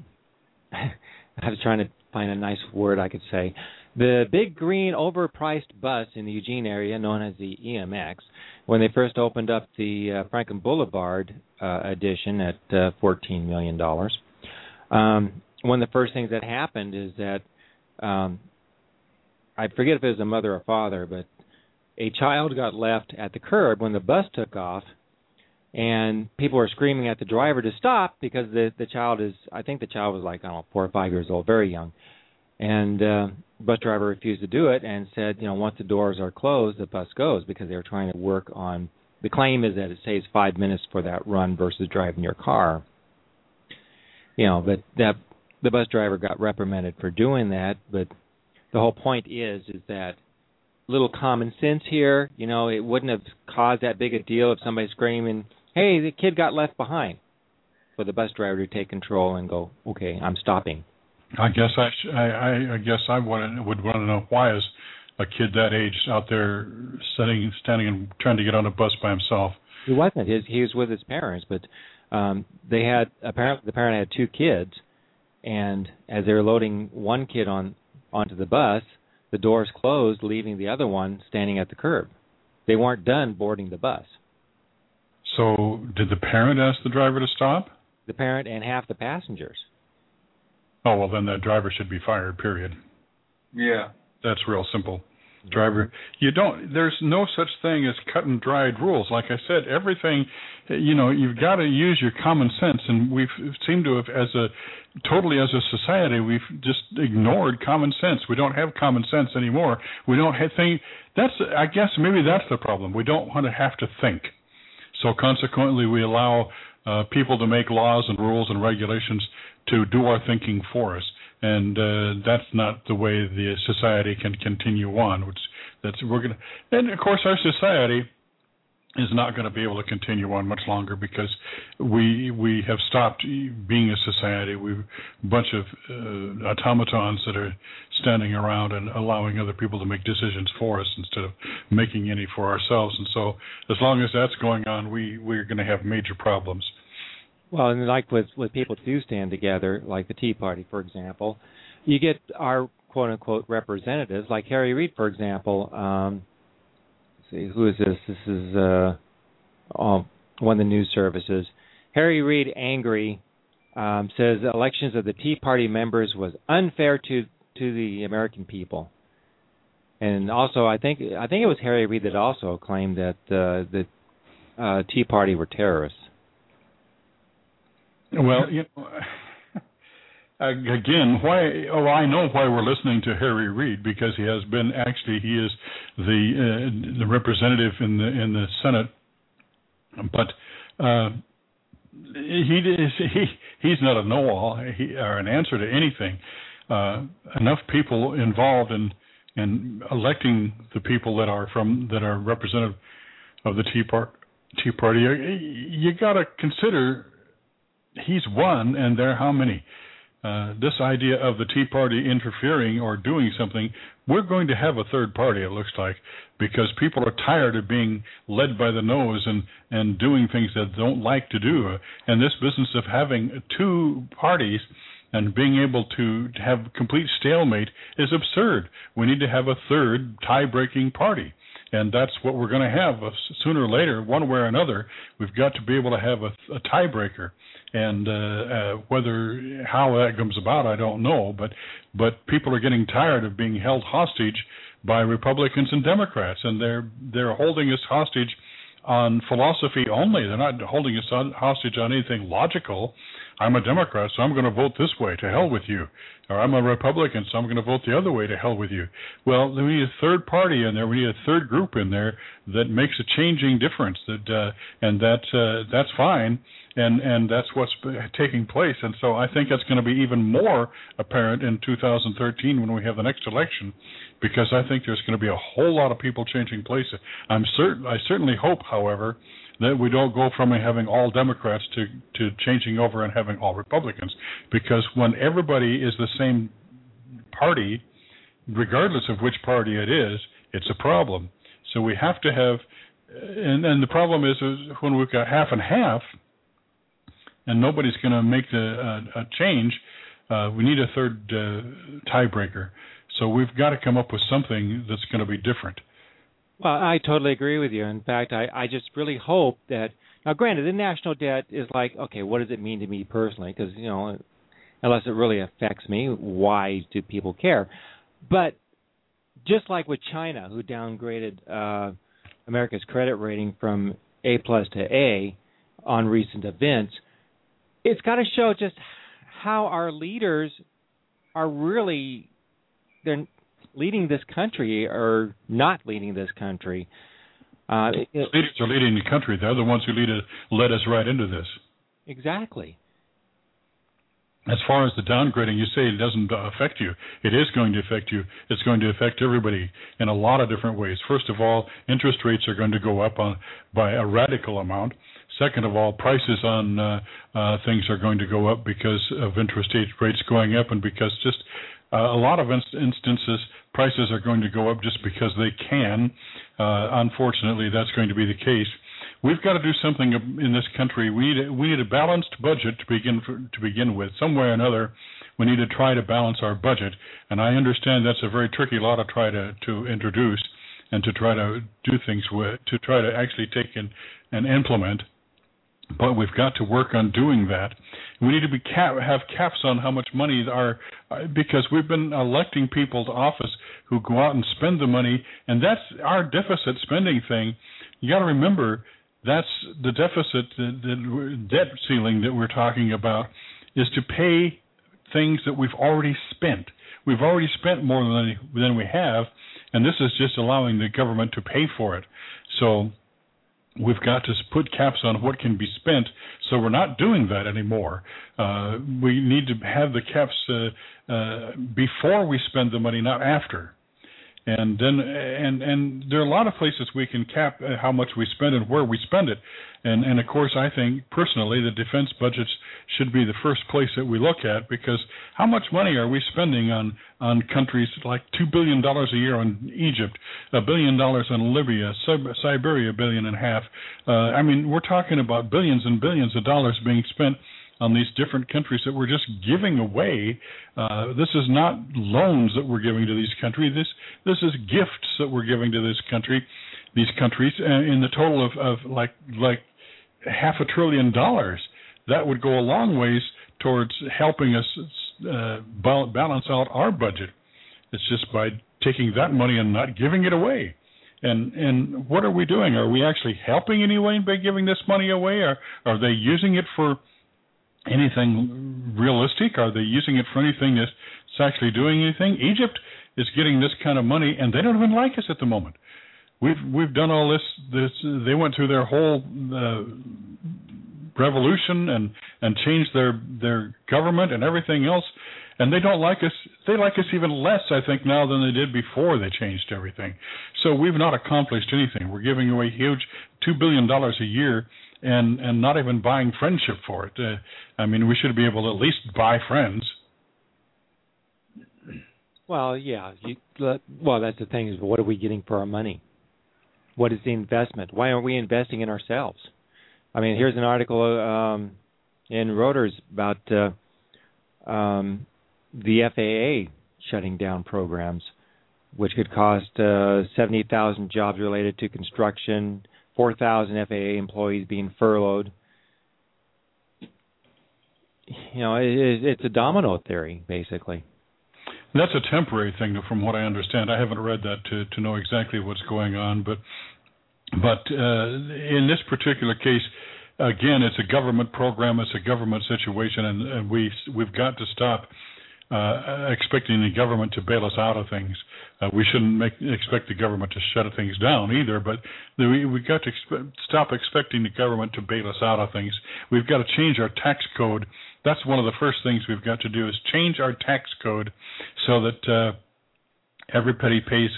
was trying to find a nice word I could say, the big green overpriced bus in the Eugene area, known as the EMX, when they first opened up the Franklin Boulevard edition at $14 million, one of the first things that happened is that, I forget if it was a mother or father, but a child got left at the curb when the bus took off, and people were screaming at the driver to stop because the child was like, 4 or 5 years old, very young. And the bus driver refused to do it and said, once the doors are closed, the bus goes, because they were trying to work on, the claim is that it saves 5 minutes for that run versus driving your car. But that the bus driver got reprimanded for doing that, but the whole point is that little common sense here, it wouldn't have caused that big a deal if somebody's screaming, hey, the kid got left behind, for the bus driver to take control and go, okay, I'm stopping. I guess I guess I would want to know, why is a kid that age out there standing and trying to get on a bus by himself? He wasn't. He was with his parents, but they had apparently the parent had two kids, and as they were loading one kid onto the bus, the doors closed, leaving the other one standing at the curb. They weren't done boarding the bus. So did the parent ask the driver to stop? The parent and half the passengers. Oh, well, then that driver should be fired, period. Yeah. That's real simple. Driver, there's no such thing as cut and dried rules. Like I said, everything, you've got to use your common sense, and we've seemed to have, as a society, we've just ignored common sense. We don't have common sense anymore. We don't think, I guess maybe that's the problem. We don't want to have to think. So consequently, we allow people to make laws and rules and regulations to do our thinking for us. And that's not the way the society can continue on. And of course, our society is not going to be able to continue on much longer, because we have stopped being a society. We're a bunch of automatons that are standing around and allowing other people to make decisions for us instead of making any for ourselves. And so, as long as that's going on, we're going to have major problems. Well, and like with people do stand together, like the Tea Party, for example, you get our quote-unquote representatives, like Harry Reid, for example. Let's see, who is this? This is one of the news services. Harry Reid, angry, says elections of the Tea Party members was unfair to the American people. And also, I think it was Harry Reid that also claimed that the Tea Party were terrorists. Well, again, why? Oh, I know why we're listening to Harry Reid, because he is the representative in the Senate, but he's not a know-all or an answer to anything. Enough people involved in electing the people that are representative of the Tea Party. You got to consider. He's one, and there are how many? This idea of the Tea Party interfering or doing something, we're going to have a third party, it looks like, because people are tired of being led by the nose and doing things that they don't like to do. And this business of having two parties and being able to have complete stalemate is absurd. We need to have a third tie-breaking party. And that's what we're going to have sooner or later, one way or another. We've got to be able to have a tiebreaker. And how that comes about, I don't know. But people are getting tired of being held hostage by Republicans and Democrats, and they're holding us hostage on philosophy only. They're not holding us hostage on anything logical. I'm a Democrat, so I'm going to vote this way. To hell with you. Or I'm a Republican, so I'm going to vote the other way. To hell with you. Well, we need a third party in there. We need a third group in there that makes a changing difference. That's fine. And that's what's taking place. And so I think that's going to be even more apparent in 2013 when we have the next election, because I think there's going to be a whole lot of people changing places. I certainly hope, however, that we don't go from having all Democrats to changing over and having all Republicans, because when everybody is the same party, regardless of which party it is, it's a problem. So we have to have, and the problem is when we've got half and half, and nobody's going to make a change, we need a third tiebreaker. So we've got to come up with something that's going to be different. Well, I totally agree with you. In fact, I just really hope that, now granted, the national debt is like, okay, what does it mean to me personally? Because, unless it really affects me, why do people care? But just like with China, who downgraded America's credit rating from A+ to A on recent events, it's got to show just how our leaders are really, they're leading this country or not leading this country. Leaders are leading the country. They're the ones who led us right into this. Exactly. as far as the downgrading, you say it doesn't affect you. It is going to affect you. It's going to affect everybody in a lot of different ways. First of all, interest rates are going to go up by a radical amount. Second of all, prices on things are going to go up because of interest rates going up, and because just a lot of instances, prices are going to go up just because they can. Unfortunately, that's going to be the case. We've got to do something in this country. We need a balanced budget to begin with. Some way or another, we need to try to balance our budget. And I understand that's a very tricky law to try to introduce and to try to do things with, to try to actually take and implement. But we've got to work on doing that. We need to have caps on how much money because we've been electing people to office who go out and spend the money, and that's our deficit spending thing. You got to remember, that's the deficit, the debt ceiling that we're talking about, is to pay things that we've already spent. We've already spent more than we have, and this is just allowing the government to pay for it. So we've got to put caps on what can be spent, so we're not doing that anymore. We need to have the caps before we spend the money, not after. And then, and there are a lot of places we can cap how much we spend and where we spend it. And of course, I think personally, the defense budgets should be the first place that we look at, because how much money are we spending on countries like $2 billion a year on Egypt, $1 billion on Libya, Siberia, $1.5 billion. I mean, we're talking about billions and billions of dollars being spent on these different countries that we're just giving away. This is not loans that we're giving to these countries. This is gifts that we're giving to these countries, in the total of like $500 billion. That would go a long ways towards helping us balance out our budget. It's just by taking that money and not giving it away. And what are we doing? Are we actually helping anyone by giving this money away? Or are they using it for anything realistic? Are they using it for anything that's actually doing anything? Egypt is getting this kind of money, and they don't even like us at the moment. We've done all this. They went through their whole revolution and changed their government and everything else, and they don't like us. They like us even less, I think, now than they did before they changed everything. So we've not accomplished anything. We're giving away huge $2 billion a year, and not even buying friendship for it. I mean, we should be able to at least buy friends. Well, yeah. Well, that's the thing, is what are we getting for our money? What is the investment? Why aren't we investing in ourselves? I mean, here's an article in Reuters about the FAA shutting down programs, which could cost 70,000 jobs related to construction, 4,000 FAA employees being furloughed. You know, it's a domino theory, basically. That's a temporary thing, from what I understand. I haven't read that to know exactly what's going on, but in this particular case, again, it's a government program, it's a government situation, and we've got to stop expecting the government to bail us out of things. We shouldn't expect the government to shut things down either, but we've got to stop expecting the government to bail us out of things. We've got to change our tax code. That's one of the first things we've got to do, is change our tax code so that everybody pays,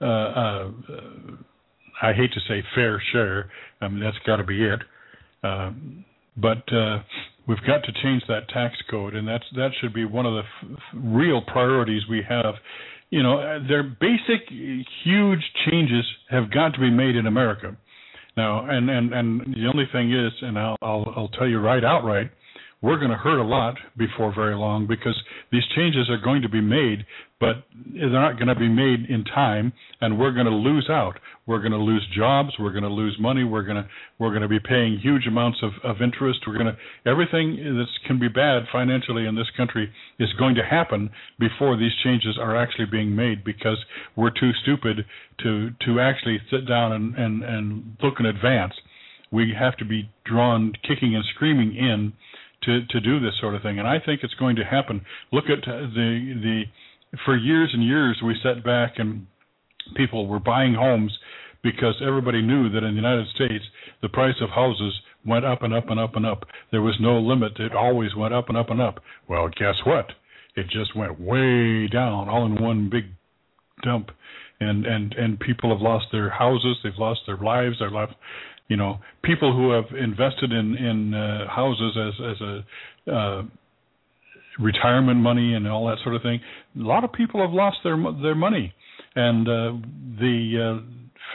I hate to say fair share. I mean, that's got to be it. But we've got to change that tax code, and that should be one of the real priorities we have. You know, their basic, huge changes have got to be made in America. Now, and the only thing is, and I'll tell you outright, we're going to hurt a lot before very long, because these changes are going to be made, but they're not going to be made in time, and we're going to lose out. We're going to lose jobs. We're going to lose money. We're going to be paying huge amounts of interest. Everything that can be bad financially in this country is going to happen before these changes are actually being made, because we're too stupid to actually sit down and look in advance. We have to be drawn kicking and screaming in to do this sort of thing, and I think it's going to happen. Look at for years and years we sat back and people were buying homes because everybody knew that in the United States the price of houses went up and up and up and up. There was no limit. It always went up and up and up. Well, guess what? It just went way down, all in one big dump. And people have lost their houses. They've lost their lives. They've lost, people who have invested in houses as a retirement money and all that sort of thing. A lot of people have lost their money, and the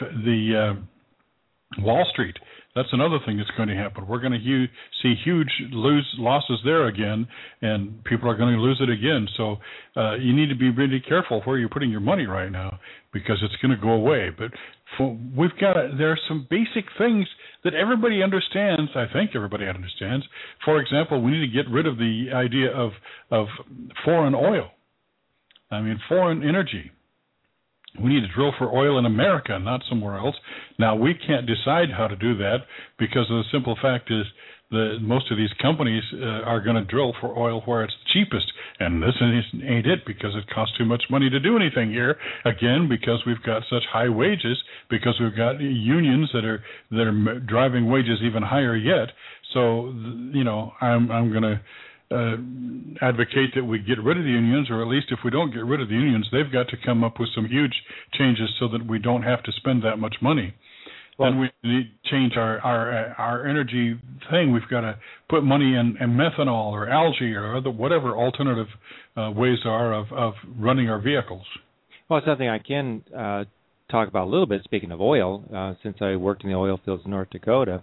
Wall Street. That's another thing that's going to happen. We're going to see huge losses there again, and people are going to lose it again. So you need to be really careful where you're putting your money right now, because it's going to go away. But there are some basic things that everybody understands. I think everybody understands. For example, we need to get rid of the idea of foreign oil. Foreign energy. We need to drill for oil in America, not somewhere else. Now, we can't decide how to do that, because the simple fact is that most of these companies are going to drill for oil where it's cheapest. And this ain't it, because it costs too much money to do anything here. Again, because we've got such high wages, because we've got unions that are driving wages even higher yet. So, I'm going to advocate that we get rid of the unions, or at least if we don't get rid of the unions, they've got to come up with some huge changes so that we don't have to spend that much money. Well, then we need to change our energy thing. We've got to put money in methanol or algae or whatever alternative ways are of running our vehicles. Well, something I can talk about a little bit, speaking of oil, since I worked in the oil fields in North Dakota.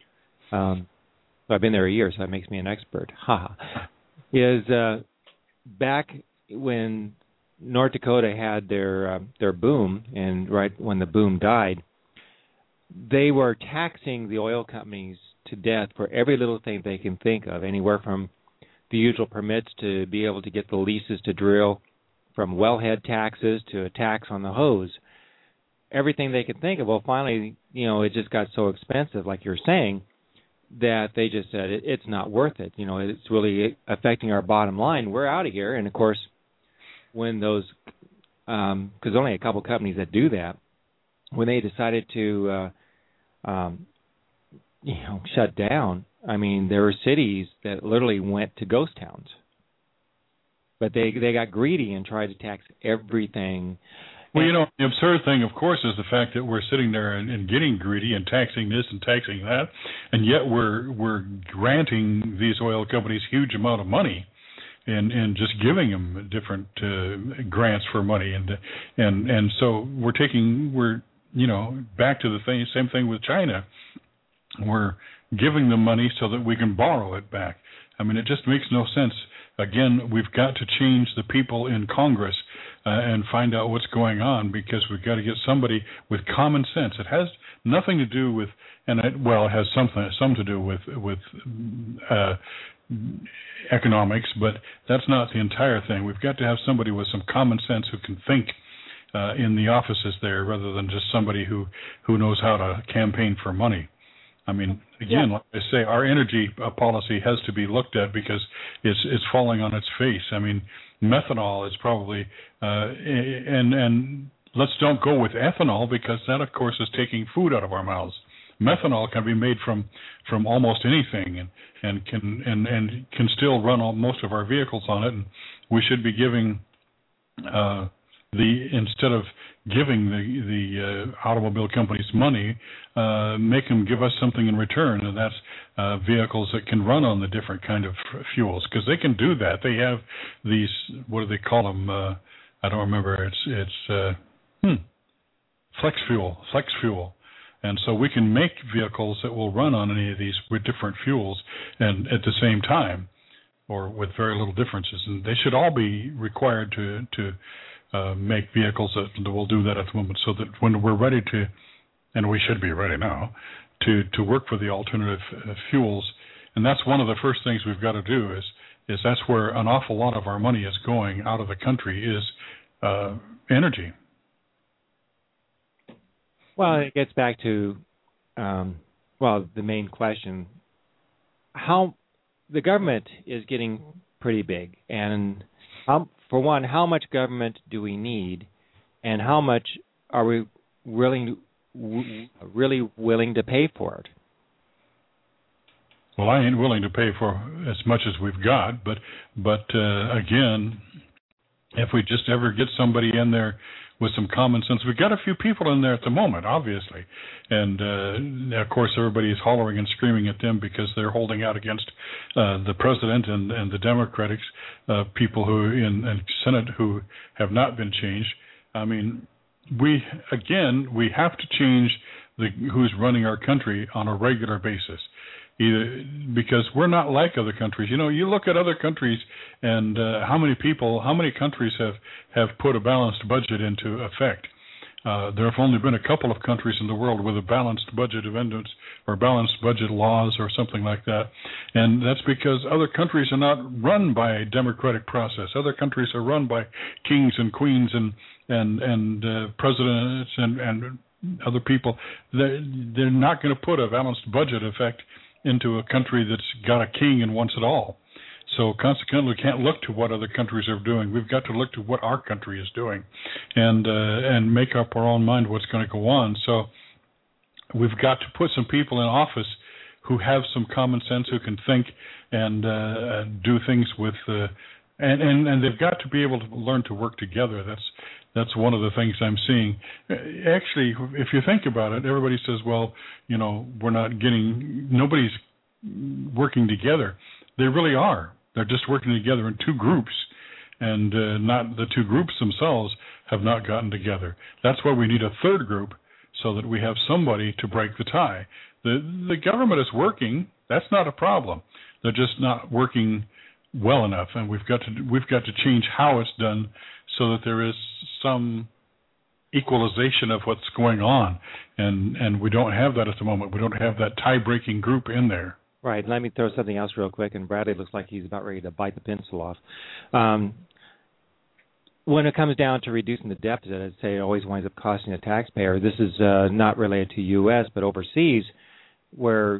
I've been there a year, so that makes me an expert. Is back when North Dakota had their boom, and right when the boom died, they were taxing the oil companies to death for every little thing they can think of, anywhere from the usual permits to be able to get the leases to drill, from wellhead taxes to a tax on the hose. Everything they could think of. Well, finally, it just got so expensive, like you're saying, that they just said it's not worth it. It's really affecting our bottom line. We're out of here. And of course, when those, because only a couple companies that do that, when they decided to, shut down, there were cities that literally went to ghost towns. But they got greedy and tried to tax everything. Well, the absurd thing, of course, is the fact that we're sitting there and getting greedy and taxing this and taxing that, and yet we're granting these oil companies huge amount of money, and just giving them different grants for money, and so we're back to the same thing with China. We're giving them money so that we can borrow it back. It just makes no sense. Again, we've got to change the people in Congress and find out what's going on, because we've got to get somebody with common sense. It has nothing to do with, it has some to do with economics, but that's not the entire thing. We've got to have somebody with some common sense who can think in the offices there, rather than just somebody who knows how to campaign for money. Again, like I say, our energy policy has to be looked at, because it's falling on its face. Methanol is probably, and let's don't go with ethanol, because that, of course, is taking food out of our mouths. Methanol can be made from almost anything, and can still run most of our vehicles on it. And we should be giving instead of giving the automobile companies money, make them give us something in return, and that's vehicles that can run on the different kind of fuels, because they can do that. They have these, what do they call them? I don't remember. It's flex fuel. And so we can make vehicles that will run on any of these with different fuels and at the same time, or with very little differences. And they should all be required to make vehicles that will do that at the moment, so that when we're ready to, and we should be ready now, to work for the alternative fuels. And that's one of the first things we've got to do is that's where an awful lot of our money is going out of the country, is energy. Well, it gets back to, the main question. How the government is getting pretty big, and for one, how much government do we need, and how much are we really willing to pay for it? Well, I ain't willing to pay for as much as we've got, but again, if we just ever get somebody in there with some common sense, we've got a few people in there at the moment, obviously, and of course everybody is hollering and screaming at them because they're holding out against the president and the Democratic people who in Senate who have not been changed. I mean, we have to change who's running our country on a regular basis. Either because we're not like other countries. You know, you look at other countries and how many countries have put a balanced budget into effect. There have only been a couple of countries in the world with a balanced budget amendments or balanced budget laws or something like that. And that's because other countries are not run by a democratic process. Other countries are run by kings and queens and presidents and other people. They're not going to put a balanced budget effect into a country that's got a king and wants it all. So consequently, we can't look to what other countries are doing. We've got to look to what our country is doing, and make up our own mind what's going to go on. So we've got to put some people in office who have some common sense, who can think and do things with, and they've got to be able to learn to work together. That's one of the things I'm seeing. Actually, if you think about it, everybody says, well, you know, nobody's working together. They really are. They're just working together in two groups, and not the two groups themselves have not gotten together. That's why we need a third group, so that we have somebody to break the tie. The government is working. That's not a problem. They're just not working well enough, and we've got to change how it's done, so that there is some equalization of what's going on, and we don't have that at the moment. We don't have that tie-breaking group in there. Right. Let me throw something else real quick, and Bradley looks like he's about ready to bite the pencil off. When it comes down to reducing the deficit, I'd say it always winds up costing the taxpayer. This is not related to U.S., but overseas, where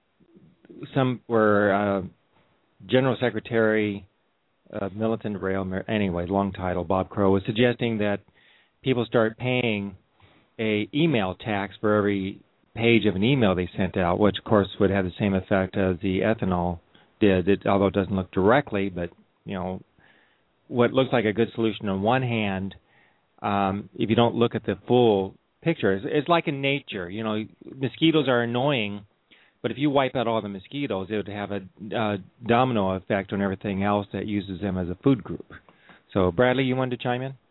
General Secretary Militant Rail, anyway, long title, Bob Crow, was suggesting that people start paying a email tax for every page of an email they sent out, which of course would have the same effect as the ethanol did, although it doesn't look directly. But you know, what looks like a good solution on one hand, if you don't look at the full picture, it's like in nature. You know, mosquitoes are annoying, but if you wipe out all the mosquitoes, it would have a domino effect on everything else that uses them as a food group. So, Bradley, you wanted to chime in?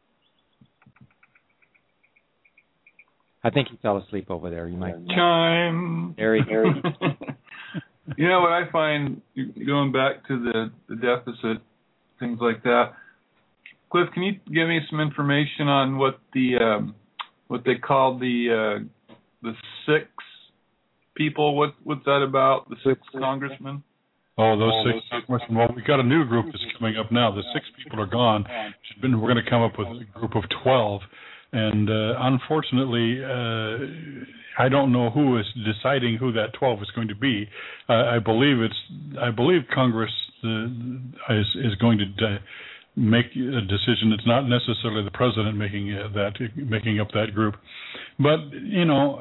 I think he fell asleep over there. You might chime. Harry. You know what I find, going back to the deficit, things like that. Cliff, can you give me some information on what they call the six people? What's that about? The six congressmen? Oh, those six congressmen. Well, we've got a new group that's coming up now. The six people are gone. We're going to come up with a group of 12. And unfortunately, I don't know who is deciding who that 12 is going to be. I believe Congress is going to make a decision. It's not necessarily the president making up that group, but you know,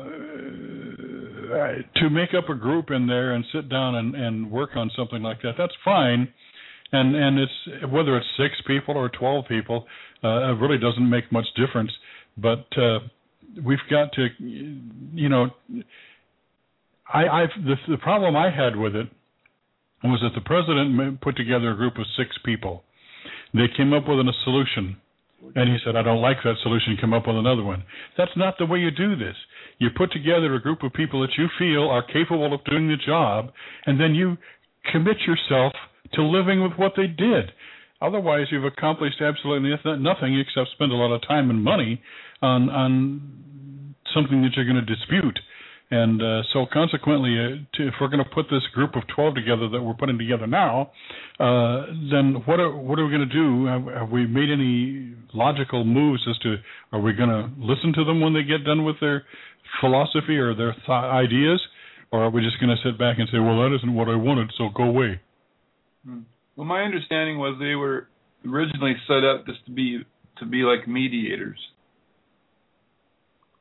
to make up a group in there and sit down and work on something like that, that's fine. And it's whether it's 6 people or 12 people, it really doesn't make much difference. But we've got to, you know, the problem I had with it was that the president put together a group of 6 people. They came up with a solution, and he said, I don't like that solution, come up with another one. That's not the way you do this. You put together a group of people that you feel are capable of doing the job, and then you commit yourself to living with what they did. Otherwise, you've accomplished absolutely nothing except spend a lot of time and money on something that you're going to dispute. And so consequently, if we're going to put this group of 12 together that we're putting together now, then what are we going to do? Have we made any logical moves as to, are we going to listen to them when they get done with their philosophy or their ideas? Or are we just going to sit back and say, well, that isn't what I wanted, so go away? Well, my understanding was they were originally set up just to be like mediators.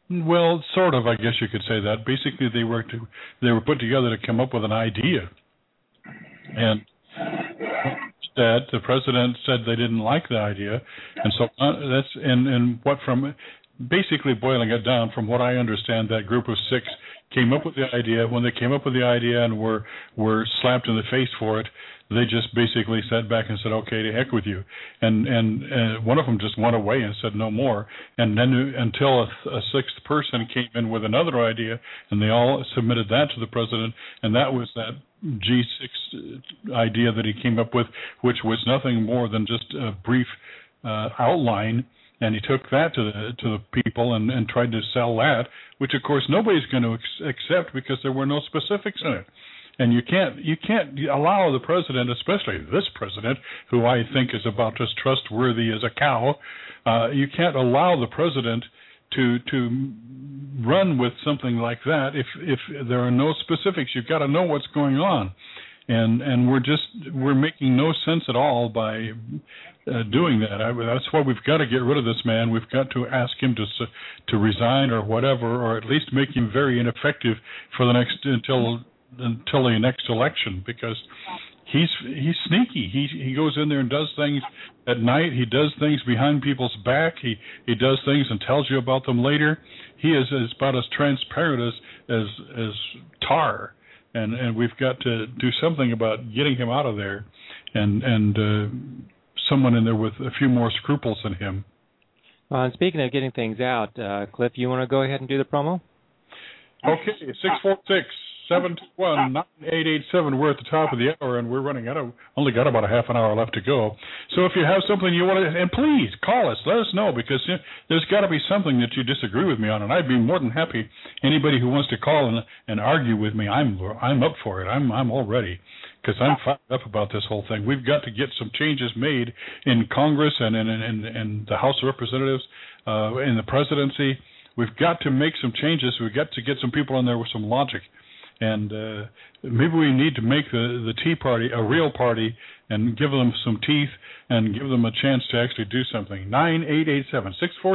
Well, sort of, I guess you could say that. Basically, they were put together to come up with an idea, and that the president said they didn't like the idea, and so that's and what from basically boiling it down, from what I understand, that group of 6 came up with the idea. When they came up with the idea and were slapped in the face for it, they just basically sat back and said, "Okay, to heck with you." And one of them just went away and said no more. And then until a 6th person came in with another idea, and they all submitted that to the president, and that was that G6 idea that he came up with, which was nothing more than just a brief outline. And he took that to the people and tried to sell that, which of course nobody's going to accept because there were no specifics in it. And you can't allow the president, especially this president, who I think is about as trustworthy as a cow, you can't allow the president to run with something like that if there are no specifics. You've got to know what's going on. And we're making no sense at all by doing that. That's why we've got to get rid of this man. We've got to ask him to resign or whatever, or at least make him very ineffective for the next until the next election, because he's sneaky. He goes in there and does things at night. He does things behind people's back. He does things and tells you about them later. He is about as transparent as tar. And we've got to do something about getting him out of there, and someone in there with a few more scruples than him. And speaking of getting things out, Cliff, you want to go ahead and do the promo? Okay, 646-721-9887. We're at the top of the hour, and we're running out of, only got about a half an hour left to go. So if you have something you want to, and please call us, let us know, because there's got to be something that you disagree with me on, and I'd be more than happy. Anybody who wants to call and argue with me, I'm up for it. I'm all ready, because I'm fired up about this whole thing. We've got to get some changes made in Congress and in the House of Representatives, in the presidency. We've got to make some changes. We've got to get some people in there with some logic. And maybe we need to make the Tea Party a real party and give them some teeth and give them a chance to actually do something. 9887,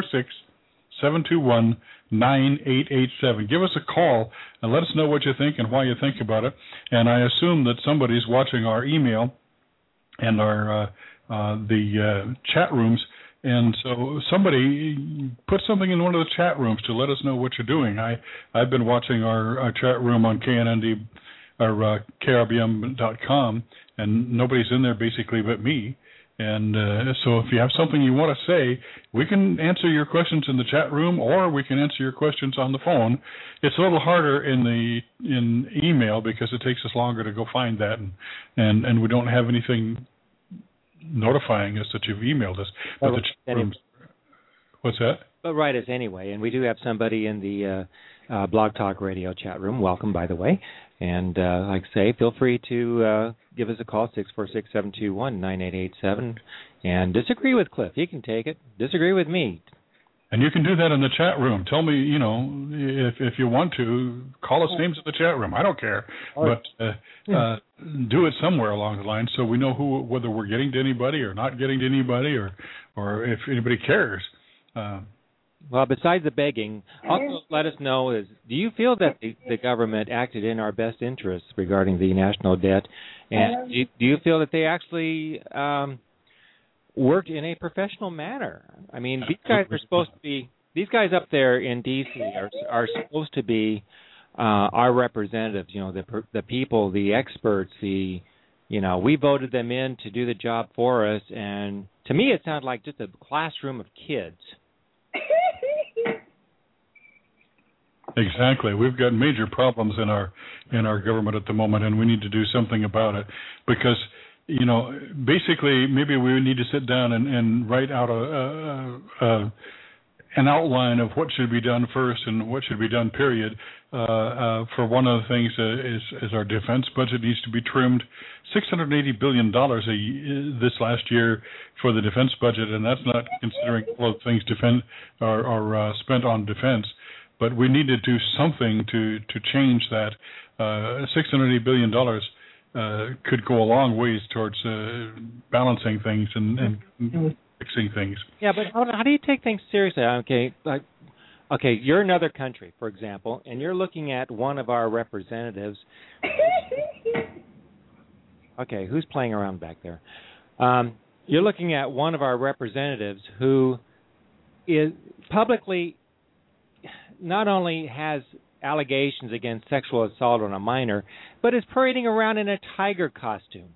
646-721-9887. Give us a call and let us know what you think and why you think about it. And I assume that somebody's watching our email and our the chat rooms. And so somebody put something in one of the chat rooms to let us know what you're doing. I've been watching our chat room on KNND or KRBM.com, and nobody's in there basically but me. And so if you have something you want to say, we can answer your questions in the chat room, or we can answer your questions on the phone. It's a little harder in email because it takes us longer to go find that, and we don't have anything notifying us that you've emailed us. But the chat rooms, what's that? But write us anyway, and we do have somebody in the Blog Talk Radio chat room. Welcome, by the way. And like I say, feel free to give us a call, 646-721-9887, and disagree with Cliff. He can take it. Disagree with me. And you can do that in the chat room. Tell me, if you want to, call us names in the chat room. I don't care. But do it somewhere along the line so we know whether we're getting to anybody or not getting to anybody, or if anybody cares. Well, besides the begging, also let us know, do you feel that the government acted in our best interests regarding the national debt? And do you feel that they actually worked in a professional manner? I mean, these guys are supposed to be, these guys up there in D.C. are supposed to be our representatives, the people, the experts, we voted them in to do the job for us. And to me, it sounded like just a classroom of kids. Exactly. We've got major problems in our government at the moment, and we need to do something about it. Because, basically, maybe we need to sit down and write out an outline of what should be done first and what should be done, period. For one of the things is our defense budget needs to be trimmed. $680 billion this last year for the defense budget, and that's not considering all the things are spent on defense. But we need to do something to change that. $680 billion could go a long ways towards balancing things and fixing things. Yeah, but how do you take things seriously? Okay, like Okay, you're another country, for example, and you're looking at one of our representatives. Okay, who's playing around back there? You're looking at one of our representatives who is publicly not only has allegations against sexual assault on a minor, but is parading around in a tiger costume.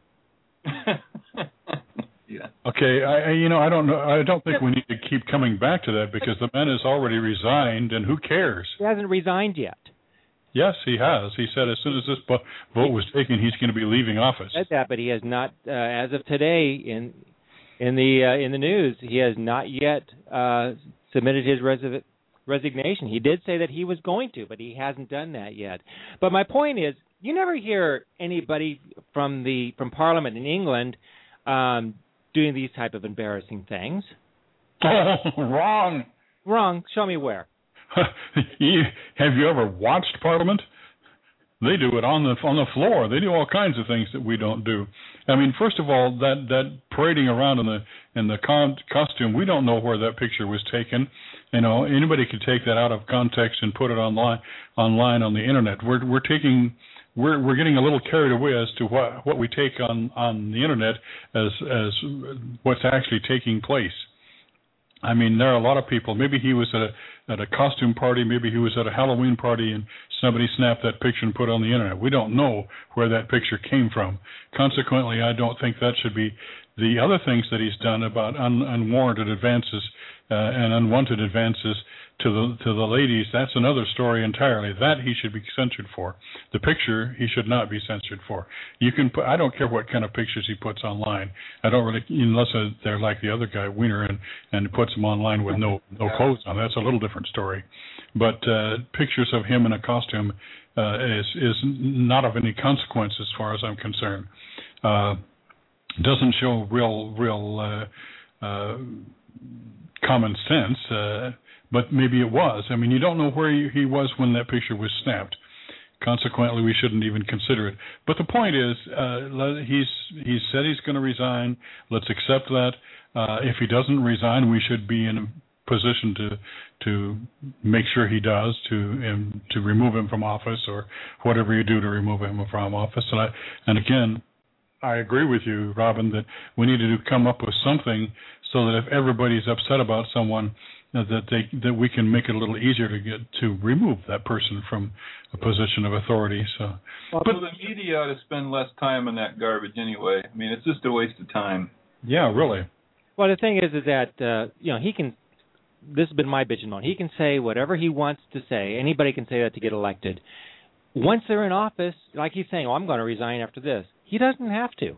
Yeah. Okay, I don't know. I don't think we need to keep coming back to that because the man has already resigned, and who cares? He hasn't resigned yet. Yes, he has. He said as soon as this vote was taken, he's going to be leaving office. He said that, but he has not, as of today, in the news, he has not yet submitted his resignation. He did say that he was going to, but he hasn't done that yet. But my point is, you never hear anybody from Parliament in England doing these type of embarrassing things. Oh, wrong. Wrong. Show me where. Have you ever watched Parliament? They do it on the floor. They do all kinds of things that we don't do. I mean, first of all, that parading around in the costume, we don't know where that picture was taken. You know, anybody could take that out of context and put it online on the internet. We're getting a little carried away as to what we take on the internet as what's actually taking place. I mean, there are a lot of people. Maybe he was at a costume party. Maybe he was at a Halloween party, and somebody snapped that picture and put it on the internet. We don't know where that picture came from. Consequently, I don't think that should be the other things that he's done about unwarranted advances and unwanted advances to the ladies. That's another story entirely. That he should be censored for. The picture he should not be censored for. You can put. I don't care what kind of pictures he puts online. I don't really, unless they're like the other guy Wiener and puts them online with no clothes on. That's a little different story. But pictures of him in a costume is not of any consequence as far as I'm concerned. Doesn't show real common sense. But maybe it was. I mean, you don't know where he was when that picture was snapped. Consequently, we shouldn't even consider it. But the point is, he's said he's going to resign. Let's accept that. If he doesn't resign, we should be in a position to make sure he does, to remove him from office or whatever you do to remove him from office. And again, I agree with you, Robin, that we need to come up with something so that if everybody's upset about someone, that we can make it a little easier to remove that person from a position of authority. So, but the media ought to spend less time on that garbage anyway. I mean, it's just a waste of time. Yeah, really. Well, the thing is that he can. This has been my bitch and moan. He can say whatever he wants to say. Anybody can say that to get elected. Once they're in office, like he's saying, I'm going to resign after this. He doesn't have to.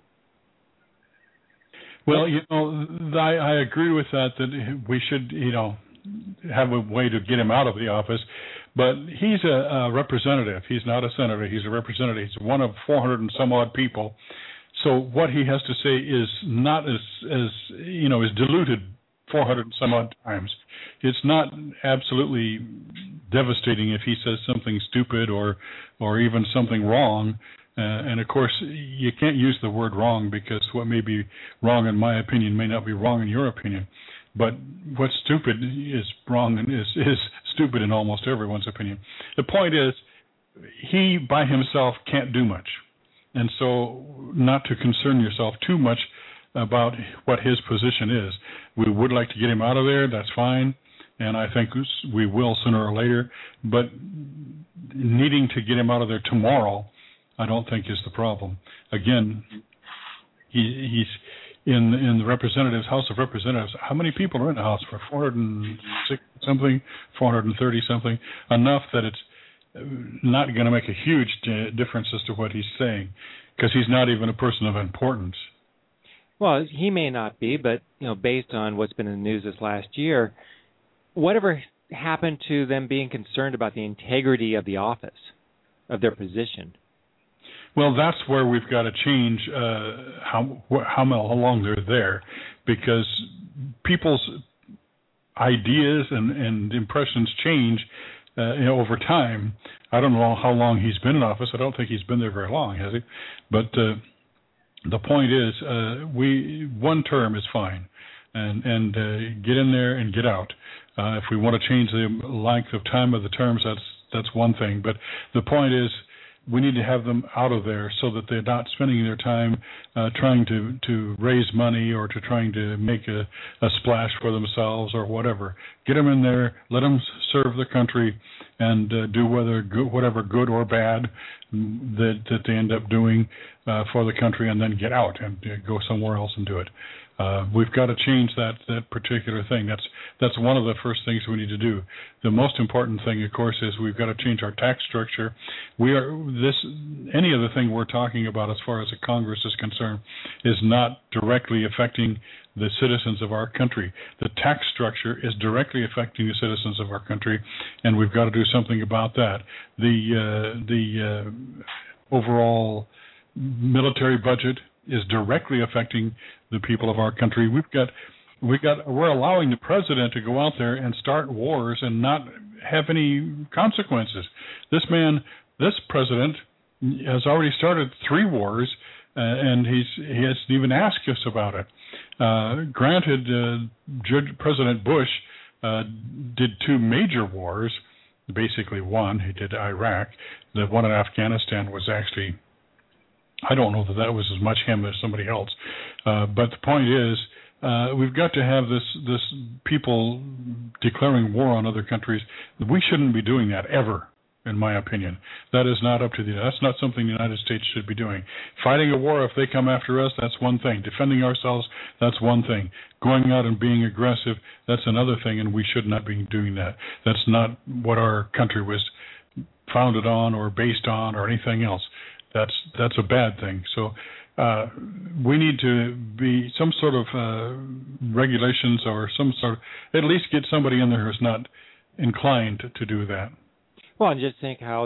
Well, I agree with that we should, have a way to get him out of the office. But he's a representative. He's not a senator. He's a representative. He's one of 400 and some odd people. So what he has to say is not as is diluted 400 and some odd times. It's not absolutely devastating if he says something stupid or even something wrong. And, of course, you can't use the word wrong because what may be wrong in my opinion may not be wrong in your opinion. But what's stupid is wrong and is stupid in almost everyone's opinion. The point is, he by himself can't do much. And so not to concern yourself too much about what his position is. We would like to get him out of there. That's fine. And I think we will sooner or later. But needing to get him out of there tomorrow, I don't think is the problem. Again, he's in the Representatives, House of Representatives. How many people are in the House? For 460 something, 430 something, enough that it's not going to make a huge difference as to what he's saying, because he's not even a person of importance. Well, he may not be, but based on what's been in the news this last year, whatever happened to them being concerned about the integrity of the office, of their position? Well, that's where we've got to change how long they're there, because people's ideas and impressions change over time. I don't know how long he's been in office. I don't think he's been there very long, has he? But the point is, one term is fine. and get in there and get out. If we want to change the length of time of the terms, that's one thing. But the point is, we need to have them out of there so that they're not spending their time trying to raise money or to trying to make a splash for themselves or whatever. Get them in there, let them serve the country, and do whatever good or bad that they end up doing for the country, and then get out and go somewhere else and do it. We've got to change that particular thing. That's one of the first things we need to do. The most important thing, of course, is we've got to change our tax structure. Any of the thing we're talking about as far as the Congress is concerned is not directly affecting the citizens of our country. The tax structure is directly affecting the citizens of our country, and we've got to do something about that. The overall military budget is directly affecting the people of our country. We're allowing the president to go out there and start wars and not have any consequences. This president has already started 3 wars, and he hasn't even asked us about it. Granted, President Bush did 2 major wars, basically one. He did Iraq. The one in Afghanistan was actually, I don't know that was as much him as somebody else. But the point is, we've got to have this people declaring war on other countries. We shouldn't be doing that ever, in my opinion. That is not up to that's not something the United States should be doing. Fighting a war if they come after us, that's one thing. Defending ourselves, that's one thing. Going out and being aggressive, that's another thing, and we should not be doing that. That's not what our country was founded on or based on or anything else. That's a bad thing. So we need to be some sort of regulations or some sort of, at least get somebody in there who's not inclined to do that. Well, and just think how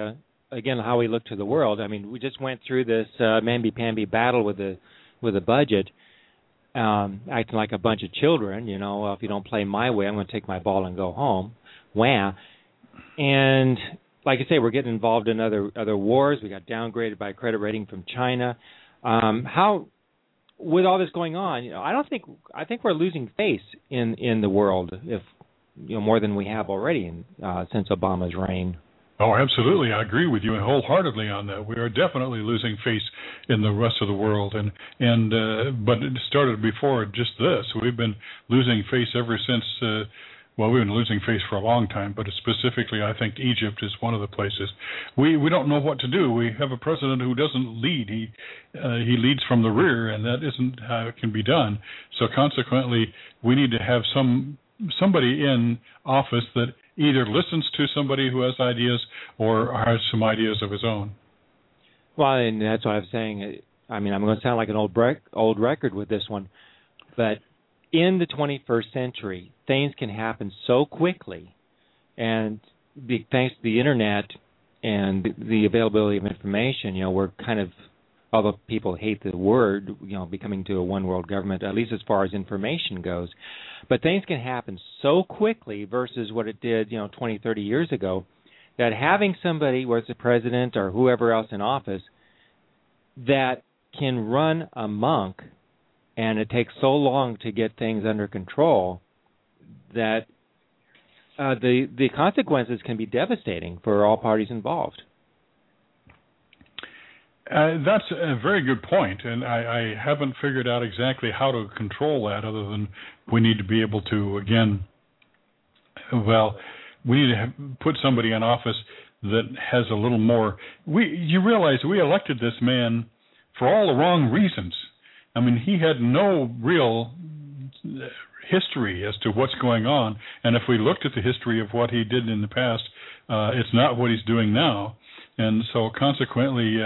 how we look to the world. I mean, we just went through this mamby-pamby battle with the budget, acting like a bunch of children. You know, if you don't play my way, I'm going to take my ball and go home. Wah. And like I say, we're getting involved in other wars. We got downgraded by a credit rating from China. How, with all this going on, I think we're losing face in the world, if more than we have already since Obama's reign. Oh, absolutely. I agree with you wholeheartedly on that. We are definitely losing face in the rest of the world, but it started before just this. We've been losing face ever since. We've been losing face for a long time, but specifically, I think Egypt is one of the places. We don't know what to do. We have a president who doesn't lead. He leads from the rear, and that isn't how it can be done. So consequently, we need to have somebody in office that either listens to somebody who has ideas or has some ideas of his own. Well, and that's what I was saying. I mean, I'm going to sound like an old record with this one, but in the 21st century, things can happen so quickly, and thanks to the internet and the availability of information, we're kind of, although people hate the word, becoming to a one-world government, at least as far as information goes. But things can happen so quickly versus what it did, 20, 30 years ago, that having somebody, whether it's the president or whoever else in office, that can run amok, and it takes so long to get things under control that the consequences can be devastating for all parties involved. That's a very good point, and I haven't figured out exactly how to control that other than we need to be able to, we need to put somebody in office that has a little more. You realize we elected this man for all the wrong reasons. I mean, he had no real history as to what's going on, and if we looked at the history of what he did in the past, it's not what he's doing now. And so consequently,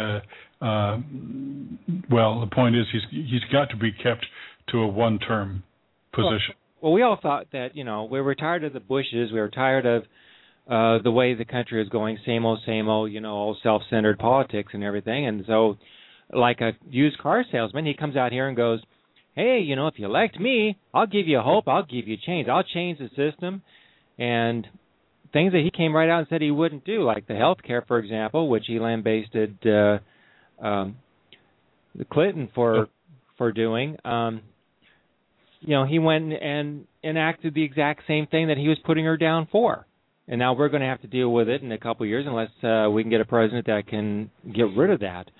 the point is he's got to be kept to a one-term position. Well, we all thought that, we were tired of the Bushes. We were tired of the way the country is going, same old, old self-centered politics and everything. And so, like a used car salesman, he comes out here and goes, hey, if you elect me, I'll give you hope. I'll give you change. I'll change the system. And things that he came right out and said he wouldn't do, like the health care, for example, which he lambasted the Clinton for doing. he went and enacted the exact same thing that he was putting her down for. And now we're going to have to deal with it in a couple of years unless we can get a president that can get rid of that.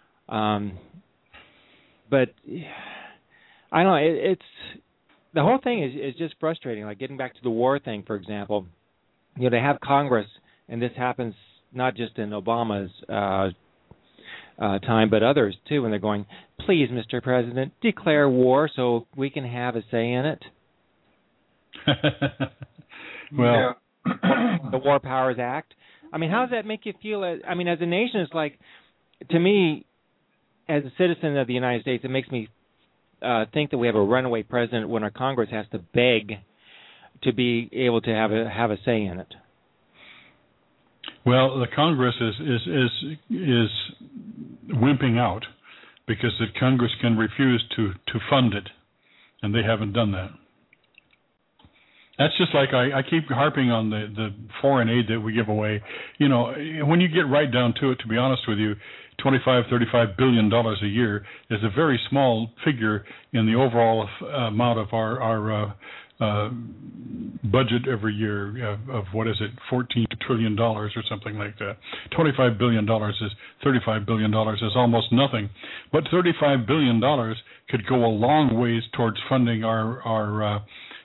But I don't know. It's the whole thing is just frustrating. Like getting back to the war thing, for example. They have Congress, and this happens not just in Obama's time, but others too. When they're going, please, Mr. President, declare war so we can have a say in it. Well. The War Powers Act. I mean, how does that make you feel? As a nation, it's like, to me, as a citizen of the United States, it makes me think that we have a runaway president when our Congress has to beg to be able to have a say in it. Well, the Congress is wimping out because the Congress can refuse to fund it, and they haven't done that. That's just like I keep harping on the foreign aid that we give away. When you get right down to it, to be honest with you, $35 billion a year is a very small figure in the overall amount of our budget every year of what is it, $14 trillion or something like that. $25 billion is $35 billion is almost nothing, but $35 billion could go a long ways towards funding our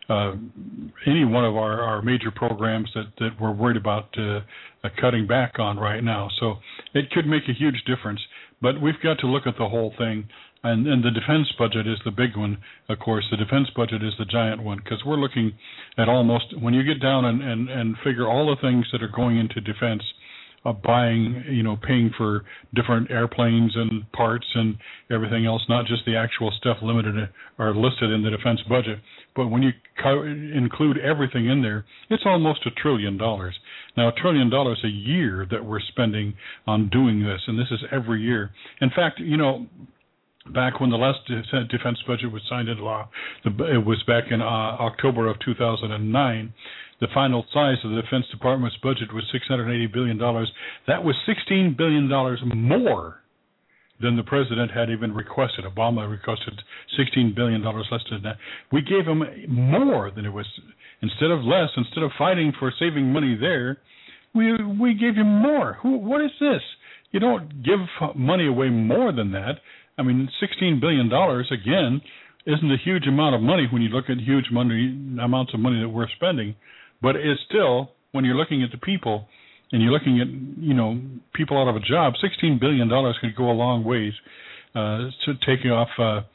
any one of our major programs that we're worried about cutting back on right now. So it could make a huge difference. But we've got to look at the whole thing. And the defense budget is the big one, of course. The defense budget is the giant one because we're looking at almost, when you get down and figure all the things that are going into defense, buying, paying for different airplanes and parts and everything else, not just the actual stuff limited or listed in the defense budget. But when you include everything in there, it's almost $1 trillion. Now, $1 trillion a year that we're spending on doing this, and this is every year. In fact, back when the last defense budget was signed into law, it was back in October of 2009, the final size of the Defense Department's budget was $680 billion. That was $16 billion more than the president had even requested. Obama requested $16 billion less than that. We gave him more than it was. Instead of less, instead of fighting for saving money there, we gave him more. What is this? You don't give money away more than that. I mean, $16 billion, again, isn't a huge amount of money when you look at huge amounts of money that we're spending. But it's still, when you're looking at the people and you're looking at, people out of a job, $16 billion could go a long ways to taking off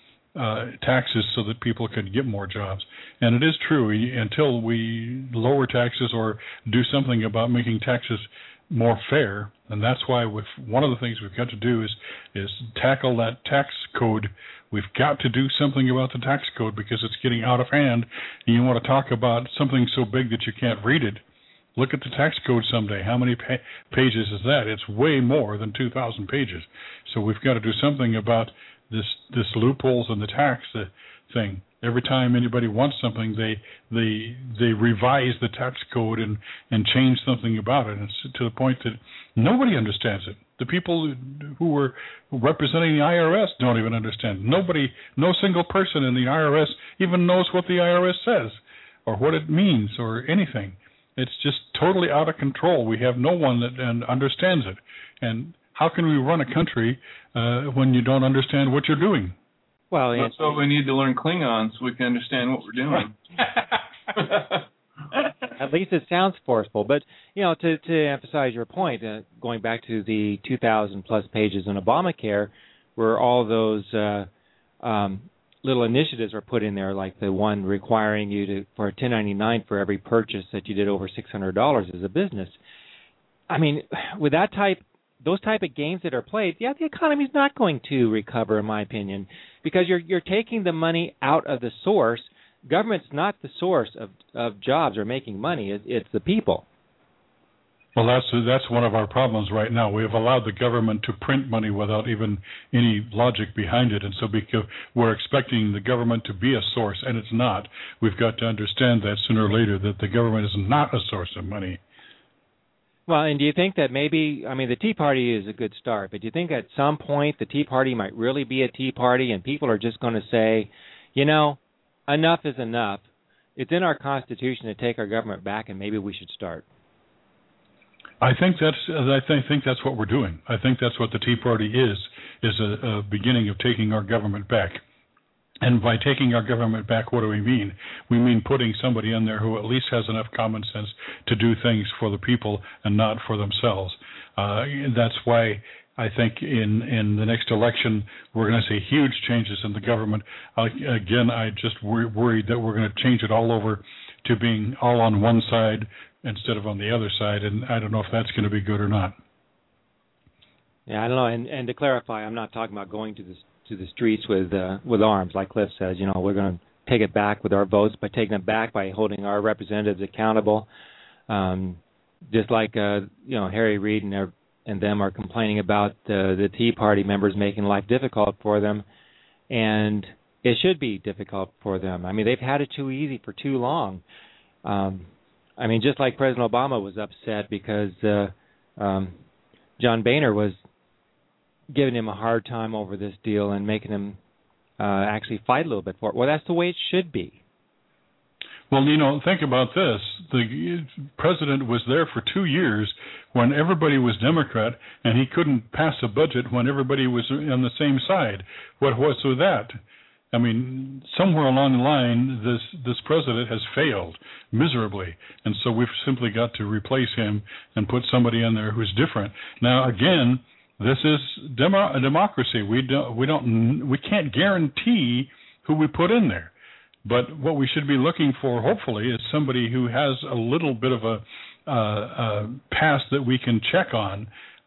taxes so that people could get more jobs. And it is true, until we lower taxes or do something about making taxes more fair, and that's why one of the things we've got to do is tackle that tax code. We've got to do something about the tax code because it's getting out of hand. And you want to talk about something so big that you can't read it, look at the tax code someday. How many pages is that? It's way more than 2,000 pages. So we've got to do something about this loopholes in the tax thing. Every time anybody wants something, they revise the tax code and change something about it. And it's to the point that nobody understands it. The people who were representing the IRS don't even understand. No single person in the IRS even knows what the IRS says or what it means or anything. It's just totally out of control. We have no one that understands it. And how can we run a country when you don't understand what you're doing? Well, so we need to learn Klingon so we can understand what we're doing. At least it sounds forceful. But, to emphasize your point, going back to the 2,000-plus pages in Obamacare, where all those little initiatives are put in there, like the one requiring you for a 1099 for every purchase that you did over $600 as a business. I mean, with those type of games that are played, the economy is not going to recover, in my opinion, because you're taking the money out of the source. Government's not the source of jobs or making money. It's the people. Well, that's one of our problems right now. We have allowed the government to print money without even any logic behind it, and so because we're expecting the government to be a source, and it's not. We've got to understand that sooner or later that the government is not a source of money. Well, and do you think that maybe, the Tea Party is a good start, but do you think at some point the Tea Party might really be a Tea Party and people are just going to say, enough is enough. It's in our Constitution to take our government back, and maybe we should start. I think that's what we're doing. I think that's what the Tea Party is a beginning of taking our government back. And by taking our government back, what do we mean? We mean putting somebody in there who at least has enough common sense to do things for the people and not for themselves. That's why I think in the next election we're going to see huge changes in the government. Again, I just worried that we're going to change it all over to being all on one side instead of on the other side, and I don't know if that's going to be good or not. Yeah, I don't know. And to clarify, I'm not talking about going to the streets with arms, like Cliff says. You know, we're going to take it back with our votes, by taking it back by holding our representatives accountable. Just like Harry Reid and them are complaining about the Tea Party members making life difficult for them, and it should be difficult for them. I mean, they've had it too easy for too long. I mean, just like President Obama was upset because John Boehner was giving him a hard time over this deal and making him actually fight a little bit for it. Well, that's the way it should be. Well, think about this. The president was there for 2 years when everybody was Democrat, and he couldn't pass a budget when everybody was on the same side. What was with that? I mean, somewhere along the line, this president has failed miserably, and so we've simply got to replace him and put somebody in there who's different. Now, again, this is a democracy. We can't guarantee who we put in there, but what we should be looking for, hopefully, is somebody who has a little bit of a past that we can check on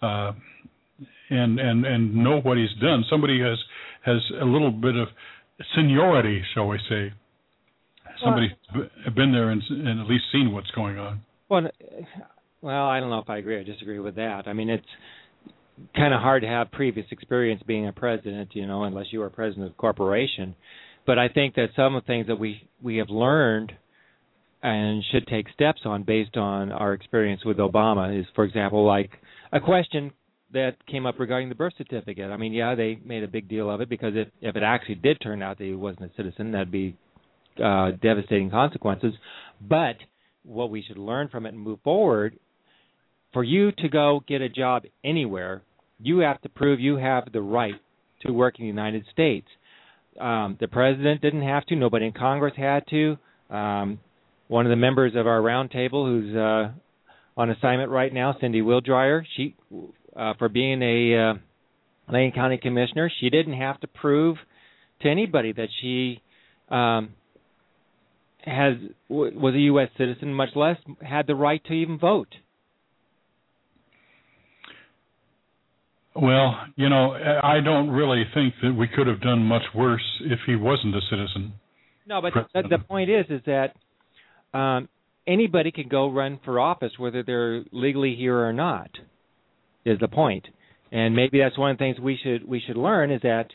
and know what he's done. Somebody has a little bit of seniority, shall we say. Somebody's been there and at least seen what's going on. Well, I don't know if I agree or disagree with that. I mean, it's kind of hard to have previous experience being a president, unless you were president of a corporation. But I think that some of the things that we have learned and should take steps on based on our experience with Obama is, for example, like a question that came up regarding the birth certificate. I mean, yeah, they made a big deal of it because if it actually did turn out that he wasn't a citizen, that'd be devastating consequences. But what we should learn from it and move forward, for you to go get a job anywhere, you have to prove you have the right to work in the United States. The president didn't have to. Nobody in Congress had to. One of the members of our roundtable who's on assignment right now, Cindy Wildryer, she for being a Lane County Commissioner, she didn't have to prove to anybody that she was a U.S. citizen, much less had the right to even vote. Well, I don't really think that we could have done much worse if he wasn't a citizen. No, but the point is that anybody can go run for office, whether they're legally here or not, is the point. And maybe that's one of the things we should learn is that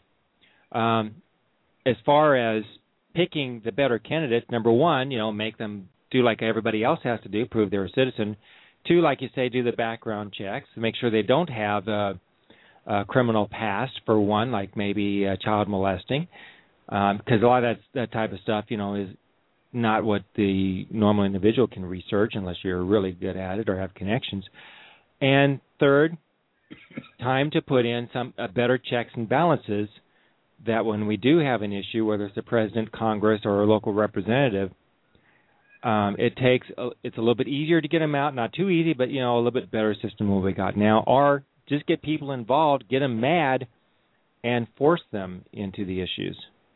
as far as picking the better candidates, number one, make them do like everybody else has to do, prove they're a citizen. Two, like you say, do the background checks, make sure they don't have a criminal past, for one, like maybe child molesting, because a lot of that type of stuff, is not what the normal individual can research unless you're really good at it or have connections. And third, time to put in some better checks and balances that when we do have an issue, whether it's the president, Congress, or a local representative, it's a little bit easier to get them out, not too easy, but a little bit better system than what we got now. Or just get people involved, get them mad, and force them into the issues.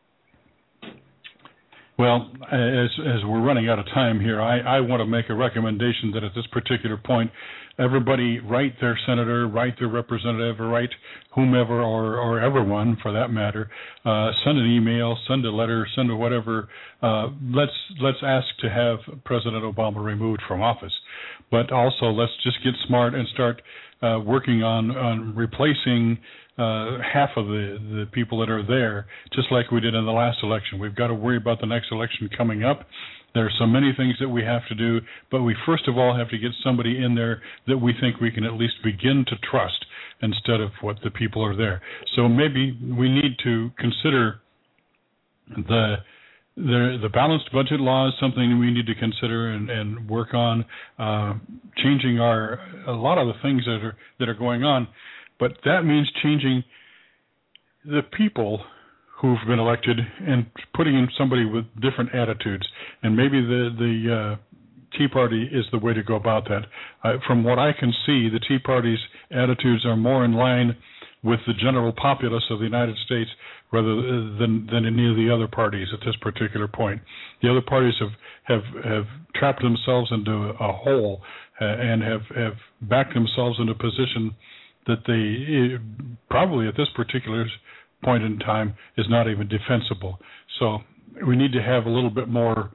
Well, as we're running out of time here, I want to make a recommendation that at this particular point, everybody write their senator, write their representative, or write whomever or everyone for that matter. Send an email, send a letter, send a whatever. Let's ask to have President Obama removed from office. But also let's just get smart and start working on replacing half of the people that are there, just like we did in the last election. We've got to worry about the next election coming up. There are so many things that we have to do, but we first of all have to get somebody in there that we think we can at least begin to trust instead of what the people are there. So maybe we need to consider the balanced budget law is something we need to consider and work on, changing a lot of the things that are going on, but that means changing the people who've been elected and putting in somebody with different attitudes, and maybe the Tea Party is the way to go about that. From what I can see, the Tea Party's attitudes are more in line with the general populace of the United States rather than any of the other parties at this particular point. The other parties have trapped themselves into a hole and have backed themselves into a position that they probably at this particular point in time is not even defensible. So we need to have a little bit more,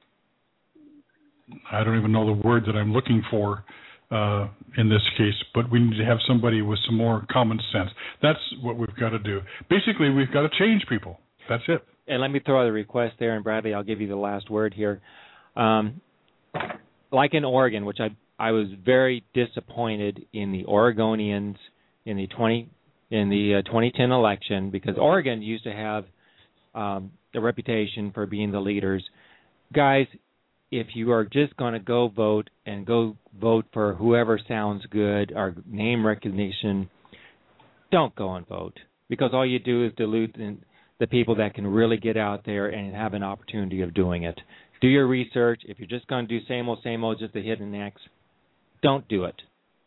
I don't even know the word that I'm looking for in this case, but we need to have somebody with some more common sense. That's what we've got to do. Basically, we've got to change people. That's it. And let me throw out a request there, and Bradley, I'll give you the last word here. Like in Oregon, which I was very disappointed in the Oregonians in the 2010 election, because Oregon used to have a reputation for being the leaders. Guys, if you are just going to go vote and go vote for whoever sounds good or name recognition, don't go and vote, because all you do is dilute the people that can really get out there and have an opportunity of doing it. Do your research. If you're just going to do same old, just a hit and X, don't do it.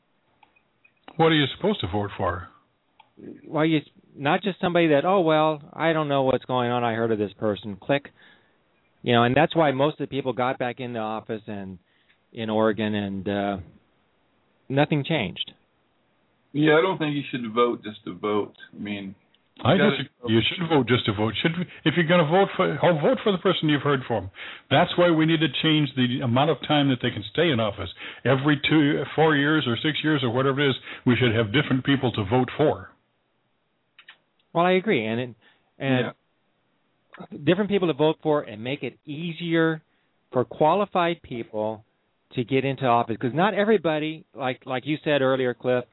What are you supposed to vote for? Well, not just somebody that, oh, well, I don't know what's going on. I heard of this person. Click. And that's why most of the people got back in the office and in Oregon, and nothing changed. Yeah, I don't think you should vote just to vote. I mean, you should vote just to vote. If you're going to vote for the person you've heard from. That's why we need to change the amount of time that they can stay in office. Every 4 years or 6 years or whatever it is, we should have different people to vote for. Well, I agree, and different people to vote for, and make it easier for qualified people to get into office, because not everybody, like you said earlier, Cliff,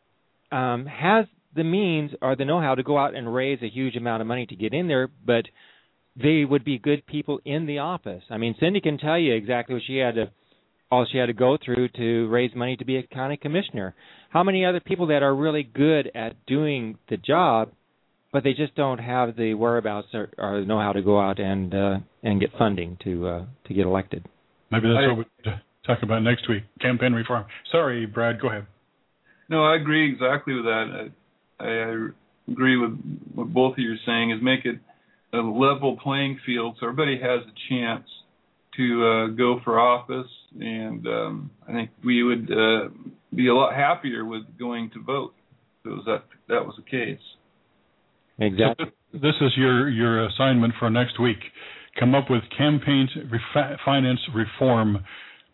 has the means or the know-how to go out and raise a huge amount of money to get in there, but they would be good people in the office. I mean, Cindy can tell you exactly what all she had to go through to raise money to be a county commissioner. How many other people that are really good at doing the job, but they just don't have the whereabouts or know how to go out and get funding to get elected? Maybe that's what we'll talk about next week, campaign reform. Sorry, Brad, go ahead. No, I agree exactly with that. I agree with what both of you are saying, is make it a level playing field so everybody has a chance to go for office, and I think we would be a lot happier with going to vote if that was the case. Exactly. So this is your assignment for next week. Come up with campaign finance reform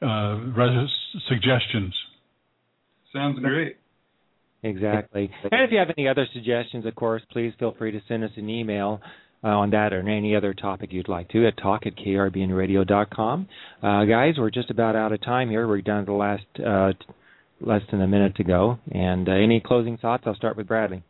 suggestions. Sounds great. Exactly. And if you have any other suggestions, of course, please feel free to send us an email on that or any other topic you'd like to at talk@krbnradio.com. Guys, we're just about out of time here. We're down to the less than a minute to go. And any closing thoughts? I'll start with Bradley.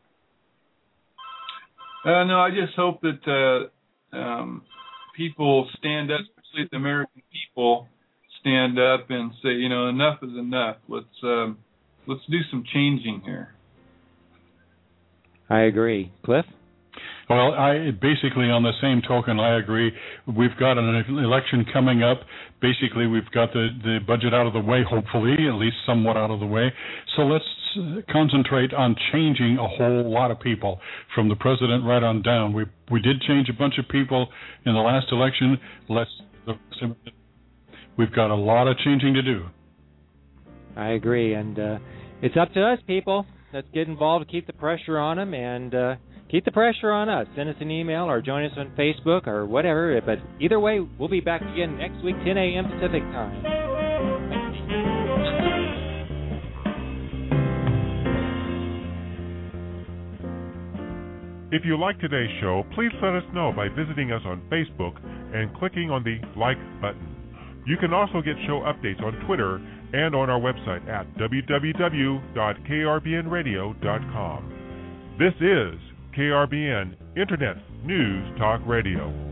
No, I just hope that people stand up, especially the American people, stand up and say, enough is enough. Let's do some changing here. I agree. Cliff? Well, basically on the same token, I agree. We've got an election coming up. Basically, we've got the budget out of the way, hopefully, at least somewhat out of the way. So let's concentrate on changing a whole lot of people, from the president right on down. We did change a bunch of people in the last election. We've got a lot of changing to do. I agree, and it's up to us, people. Let's get involved, keep the pressure on them, and keep the pressure on us. Send us an email or join us on Facebook or whatever. But either way, we'll be back again next week, 10 a.m. Pacific time. If you like today's show, please let us know by visiting us on Facebook and clicking on the like button. You can also get show updates on Twitter and on our website at www.krbnradio.com. This is KRBN Internet News Talk Radio.